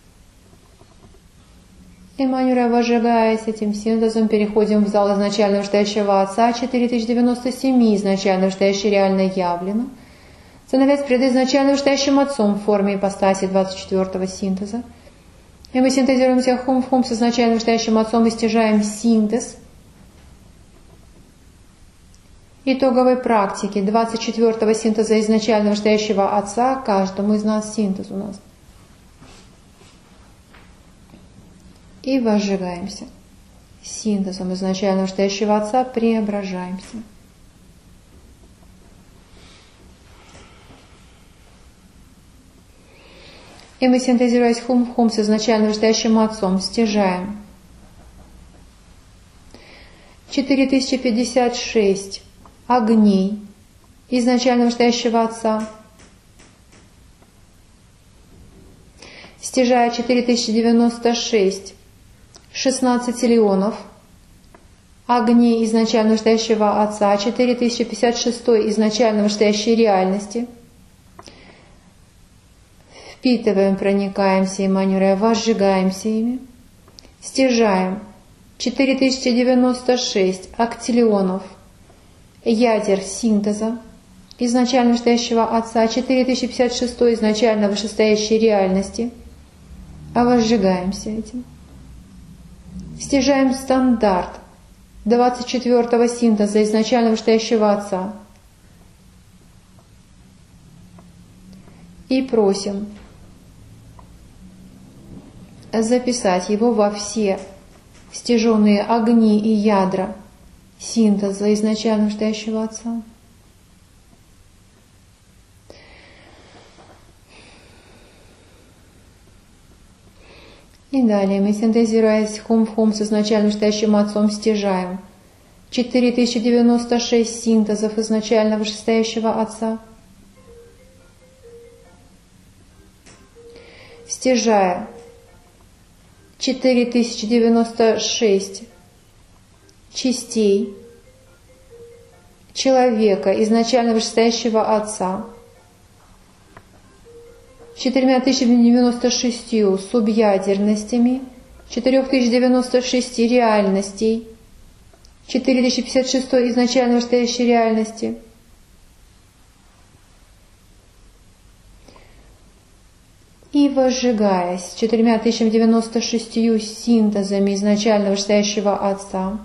и манюра, возжигаясь этим синтезом, переходим в зал изначально вышестоящего отца, четыре тысячи девяносто семь изначально вышестоящий реально явлено, становясь перед изначально вышестоящим отцом в форме ипостаси двадцать четвёртого синтеза. И мы синтезируемся хум в хум с изначально вышестоящим отцом и стяжаем синтез итоговой практики двадцать четвёртого синтеза изначально вышестоящего отца, каждому из нас синтез у нас. И возжигаемся. Синтезом изначально вышестоящего отца преображаемся. И мы, синтезируясь хум в хум с изначально вышестоящим отцом, стяжаем четыре тысячи пятьдесят шесть огней изначально вышестоящего отца, стяжая четыре тысячи девяносто шесть шестнадцать леонов огней изначально вышестоящего отца, четыре тысячи пятьдесят шесть изначально вышестоящей реальности. Впитываем, проникаемся и манюря, возжигаемся ими. Стяжаем четыре тысячи девяносто шесть актилионов ядер синтеза изначально вышестоящего отца, четыре тысячи пятьдесят шесть изначально вышестоящей реальности. А возжигаемся этим. Стяжаем стандарт двадцать четвёртого синтеза изначально вышестоящего отца. И просим записать его во все стяженные огни и ядра синтеза изначально вышестоящего отца. И далее мы, синтезируясь хум в хум с изначально вышестоящим отцом, стяжаем четыре тысячи девяносто шесть синтезов изначально вышестоящего отца, стяжая четыре тысячи девяносто шесть частей человека изначально вышестоящего отца, четыре тысячи девяносто шесть субъядерностями, четыре тысячи девяносто шесть реальностей, четыре тысячи пятьдесят шесть изначально вышестоящей реальности, и возжигаясь четырьмя тысячами девяносто шестью синтезами изначально вышестоящего отца,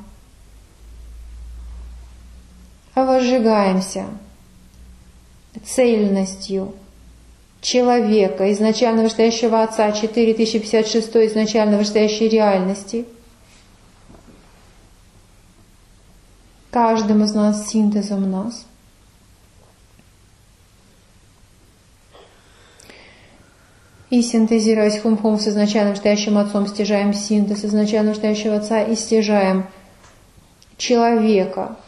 возжигаемся цельностью человека изначально вышестоящего отца, четыре тысячи пятьдесят шесть изначально вышестоящей реальности, каждым из нас синтезом нас. И синтезируясь хум-хум с изначально вышестоящим отцом, стяжаем синтез изначально вышестоящего отца и стяжаем человека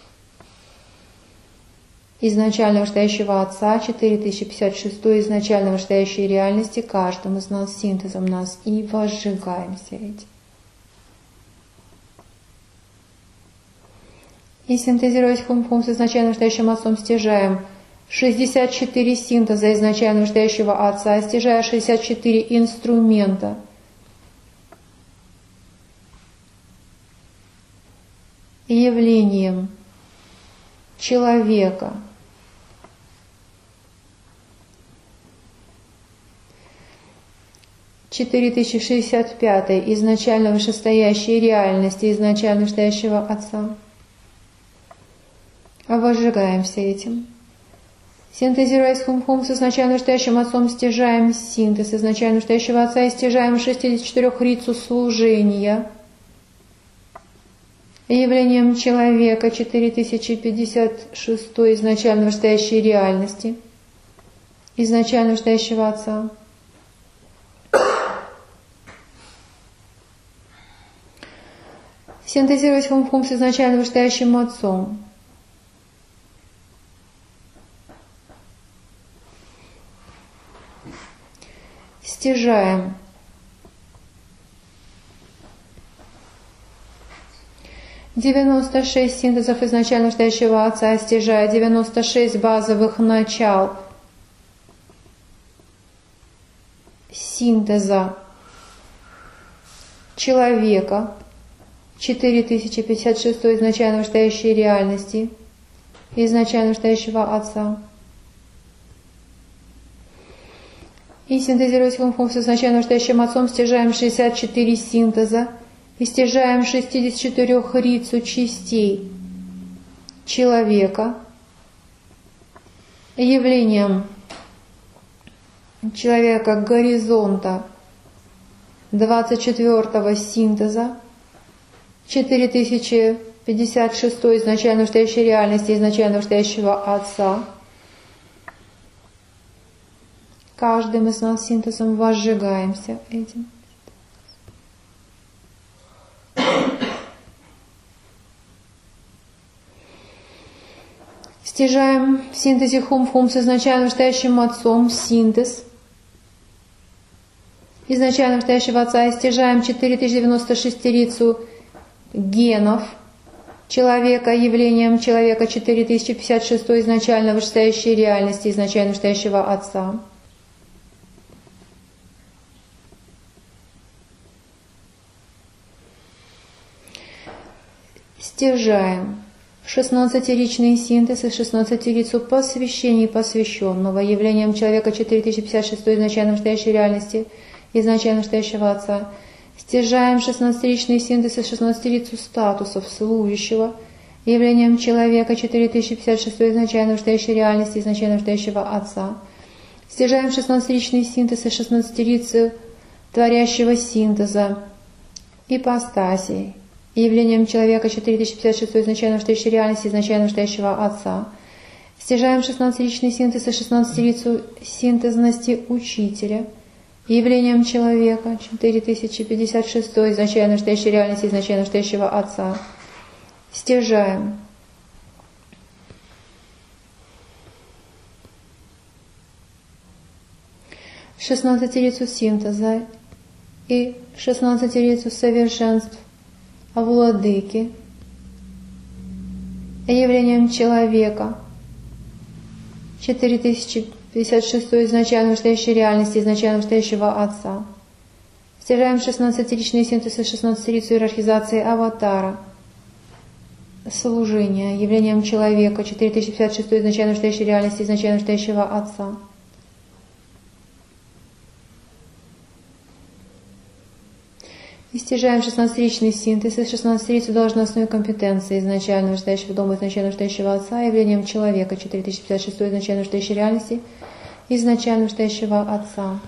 изначально вышестоящего отца, четыре тысячи пятьдесят шесть изначально вышестоящей реальности, каждым из нас синтезом нас, и возжигаемся этим. И синтезировать хум-хум с изначально вышестоящим отцом стяжаем шестьдесят четыре синтеза изначально вышестоящего отца, стяжая шестьдесят четыре инструмента. Явлением человека. четыре тысячи шестьдесят пять изначально вышестоящей реальности, изначально вышестоящего отца. Возжигаемся этим. Синтезируясь хум-хум с изначально вышестоящим отцом, стяжаем синтез изначально вышестоящего отца и стяжаем шестьдесят четыре рицу служения. Явлением человека четыре тысячи пятьдесят шесть изначально вышестоящей реальности, изначально вышестоящего отца. Синтезировать хум-хум с изначально вышестоящим отцом. Стяжаем девяносто шесть синтезов изначально вышестоящего отца, стяжая девяносто шесть базовых начал синтеза человека, четыре тысячи пятьдесят шесть изначально вышестоящей реальности, изначально вышестоящего отца. И синтезировать хум-хум с изначально вышестоящим отцом, стяжаем шестьдесят четыре синтеза и стяжаем шестьдесят четыре рицу частей человека, явлением человека горизонта двадцать четвёртого синтеза, четыре тысячи пятьдесят шесть изначально вышестоящей реальности, изначально вышестоящего отца. Каждым из нас синтезом возжигаемся этим. Стяжаем в синтезе хум-хум с изначально вышестоящим отцом синтез изначально вышестоящего отца и стяжаем четыре тысячи девяносто шесть рицу генов человека, явлением человека четыре тысячи пятьдесят шесть изначально вышестоящей реальности, изначально вышестоящего отца. Стяжаем шестнадцатиричный синтез и шестнадцатирицу посвящений посвященного, явлением человека четыре тысячи пятьдесят шесть изначально вышестоящей реальности, изначально вышестоящего отца. Стяжаем шестнадцатиричный синтез и шестнадцатирицу статусов служащего, явлением человека четыре тысячи пятьдесят шесть изначально вышестоящей реальности, изначально вышестоящего отца. Стяжаем шестнадцатиричный синтез и шестнадцатирицу творящего синтеза ипостасей, явлением человека четыре тысячи пятьдесят шесть изначально вышестоящей реальности, изначально вышестоящего отца. Стяжаем шестнадцатиричный синтез и шестнадцатирицу синтезности учителя, явлением человека четыре тысячи пятьдесят шесть изначально вышестоящей реальности, изначально вышестоящего отца. Стяжаем шестнадцатирицу синтеза и шестнадцатирицу совершенств владыки, явлением человека четыре тысячи пятьдесят шесть изначально вышестоящей реальности, изначально вышестоящего отца. Стяжаем шестнадцатиричный синтез и шестнадцатирицу иерархизации аватара, служения, явлением человека четыре тысячи пятьдесят шесть изначально вышестоящей реальности, изначально вышестоящего отца. И стяжаем шестнадцатиричный синтез и шестнадцатирицу должностной компетенции изначально вышестоящего дома, изначально вышестоящего отца, явлением человека четыре тысячи пятьдесят шесть изначально вышестоящей реальности, изначально вышестоящего отца.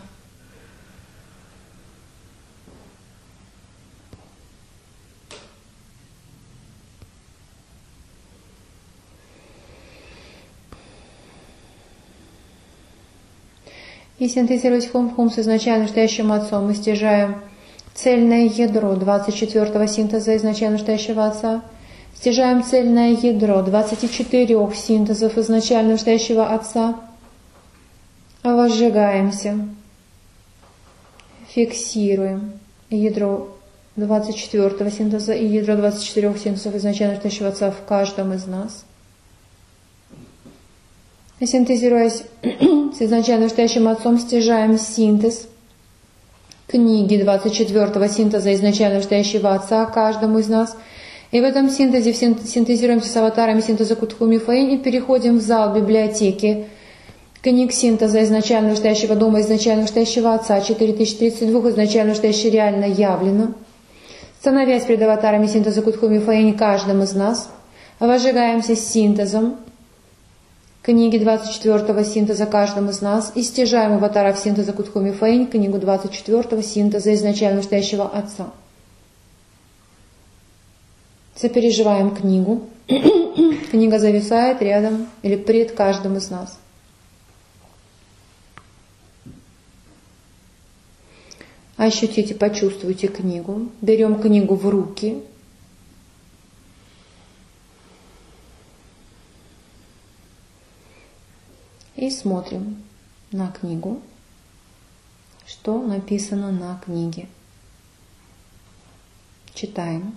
И синтезировать хум-хум с изначально вышестоящим отцом мы стяжаем цельное ядро двадцать четвёртого синтеза изначально вышестоящего отца. Стяжаем цельное ядро двадцати четырёх синтезов изначально вышестоящего отца. Возжигаемся. Фиксируем ядро двадцать четвёртого синтеза и ядро двадцать четырёх синтезов изначально настоящего Отца в каждом из нас. И синтезируясь с изначально настоящим Отцом, стяжаем синтез книги двадцать четвёртого синтеза изначально настоящего Отца каждому из нас. И в этом синтезе синтезируемся с аватарами синтеза Кутхуми Фаинь и переходим в зал библиотеки книг синтеза изначально настоящего дома, изначально настоящего Отца, четыре тысячи тридцать два, изначально настоящее реально явлено. Становясь перед аватарами синтеза Кутхуми Фаинь каждым из нас, возжигаемся с синтезом книги двадцать четвёртого синтеза каждым из нас и стяжаем аватаров синтеза Кутхуми Фаинь книгу двадцать четвёртого синтеза изначально настоящего Отца. Сопереживаем книгу. Книга зависает рядом или пред каждым из нас. Ощутите, почувствуйте книгу. Берем книгу в руки. И смотрим на книгу, что написано на книге. Читаем.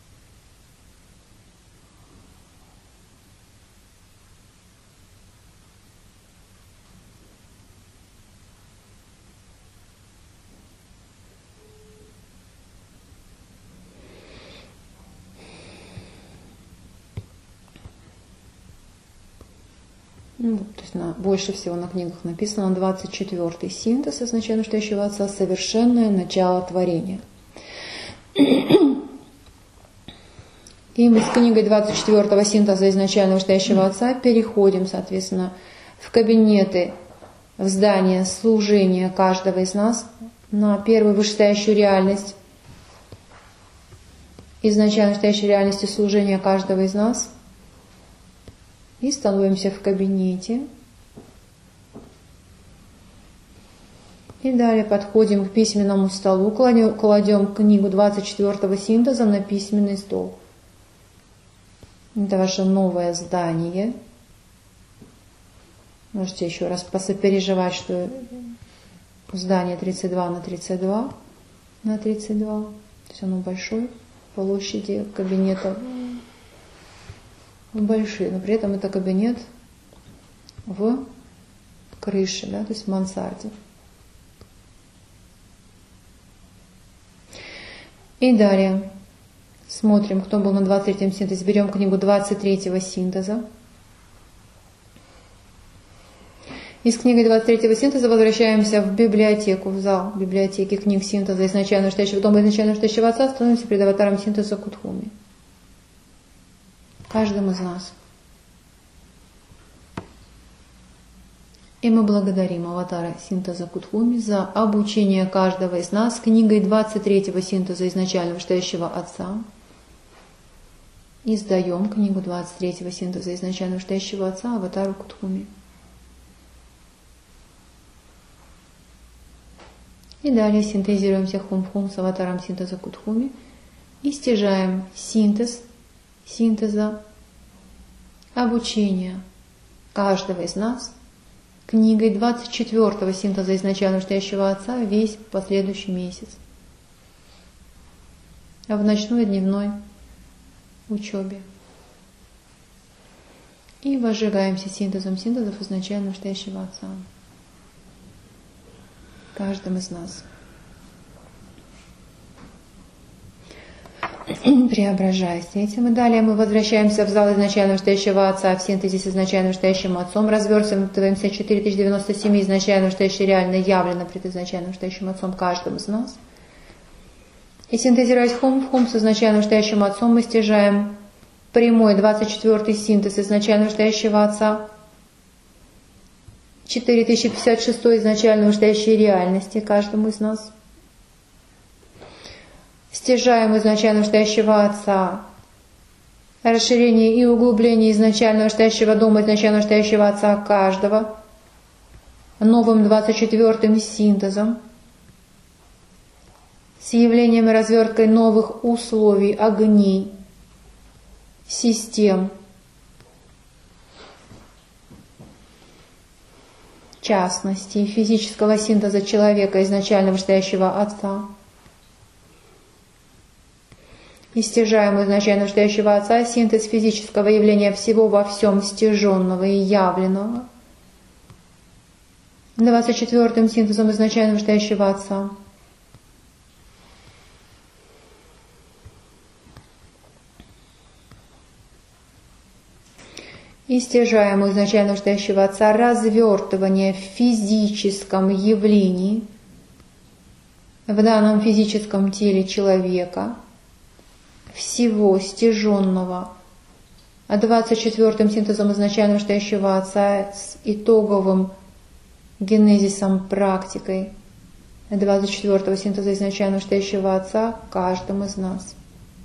Ну, то есть на, больше всего на книгах написано двадцать четвёртый синтез изначально настоящего Отца, совершенное начало творения. И мы с книгой двадцать четвёртого синтеза изначально настоящего Отца переходим, соответственно, в кабинеты, в здание служения каждого из нас на первую вышестоящую реальность, изначально настоящей реальности служения каждого из нас. И становимся в кабинете. И далее подходим к письменному столу, кладем, кладем книгу двадцать четвёртого синтеза на письменный стол. Это ваше новое здание. Можете еще раз посопереживать, что здание тридцать два на тридцать два на тридцать два. То есть оно большое, площади кабинета большие, но при этом это кабинет в крыше, да, то есть в мансарде. И далее смотрим, кто был на двадцать третьем синтезе. Берем книгу двадцать третьего синтеза. И с книгой двадцать третьего синтеза возвращаемся в библиотеку, в зал библиотеки книг синтеза изначально настоящего дома, изначально настоящего Отца, становимся перед аватаром синтеза Кутхуми. Каждым из нас. И мы благодарим аватара синтеза Кутхуми за обучение каждого из нас книгой двадцать третьего синтеза изначально настоящего Отца. И сдаем книгу двадцать третьего синтеза изначально настоящего Отца аватару Кутхуми. И далее синтезируемся хум-хум с аватаром синтеза Кутхуми и стяжаем синтез синтеза, обучения каждого из нас книгой двадцать четвёртого синтеза изначально настоящего Отца весь последующий месяц. А в ночной и дневной учебе. И возжигаемся синтезом синтезов изначально настоящего Отца. Каждым из нас. Преображаясь этим. И далее мы возвращаемся в зал изначально настоящего Отца в синтезе с изначально настоящим Отцом. Развертываемся четыре тысячи девяносто семь изначально настоящее реально явлено пред изначально настоящим Отцом каждым из нас. И синтезируясь хум в хум с изначально настоящим Отцом, мы стяжаем прямой двадцать четвёртый синтез изначально настоящего Отца. четыре тысячи пятьдесят шесть изначально настоящей реальности каждому из нас. Стяжаем изначально настоящего Отца, расширение и углубление изначально настоящего дома, изначально настоящего Отца каждого, новым двадцать четвёртым синтезом, с явлением и разверткой новых условий, огней, систем, частности, физического синтеза человека, изначально настоящего Отца. и стяжаемого изначально настоящего Отца, синтез физического явления всего во всем стяженного и явленного. Двадцать четвертым синтезом изначально настоящего Отца. И стяжаемого изначально настоящего Отца развертывание в физическом явлении, в данном физическом теле человека, всего стяженного, а двадцать четвертым синтезом изначально настоящего Отца с итоговым генезисом, практикой двадцать четвертого синтеза изначально настоящего Отца каждому из нас.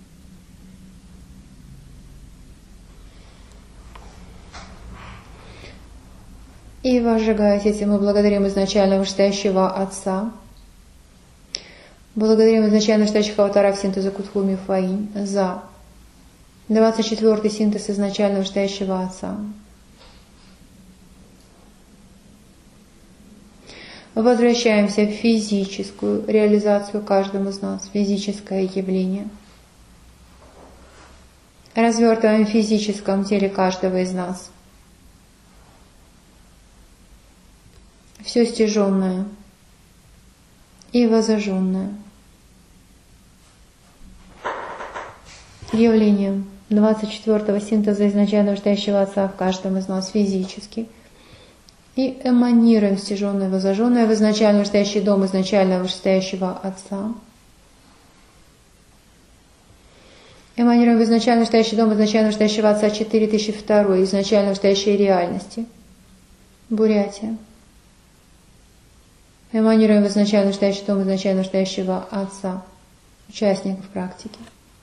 И возжигаясь этим, мы благодарим изначально вышестоящего Отца, благодарим изначально вышестоящих аватаров синтеза Кутхуми Фаинь за двадцать четвертый синтез изначально вышестоящего Отца. Возвращаемся в физическую реализацию каждому из нас, физическое явление. Развертываем в физическом теле каждого из нас все стяженное и возожженное явлением двадцать четвертого синтеза изначально вышестоящего Отца в каждом из нас физически. И эманируем стяженное и возожженное в изначально вышестоящий дом изначально вышестоящего Отца. Эманируем в изначально вышестоящий дом изначально вышестоящего Отца четыре тысячи два изначально вышестоящей реальности. Бурятия. Эманируем в изначально вышестоящий дом изначально вышестоящего Отца, участников практики.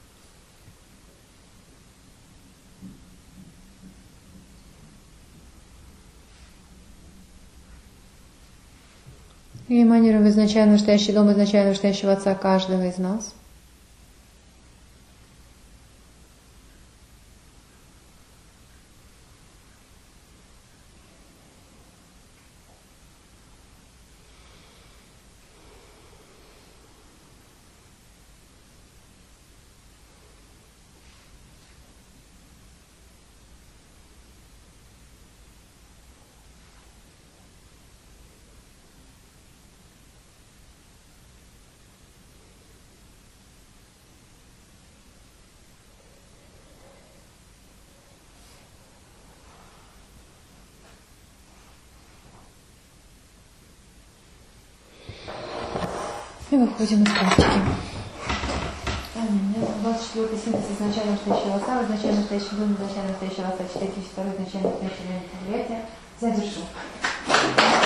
И эманируем в изначально вышестоящий дом изначально вышестоящего Отца каждого из нас. И выходим из практики. двадцать четвертый синтез изначально настоящего Отца, изначально настоящего дома, изначально настоящего Отца, четыре тысячи два изначально настоящего восприятия завершил.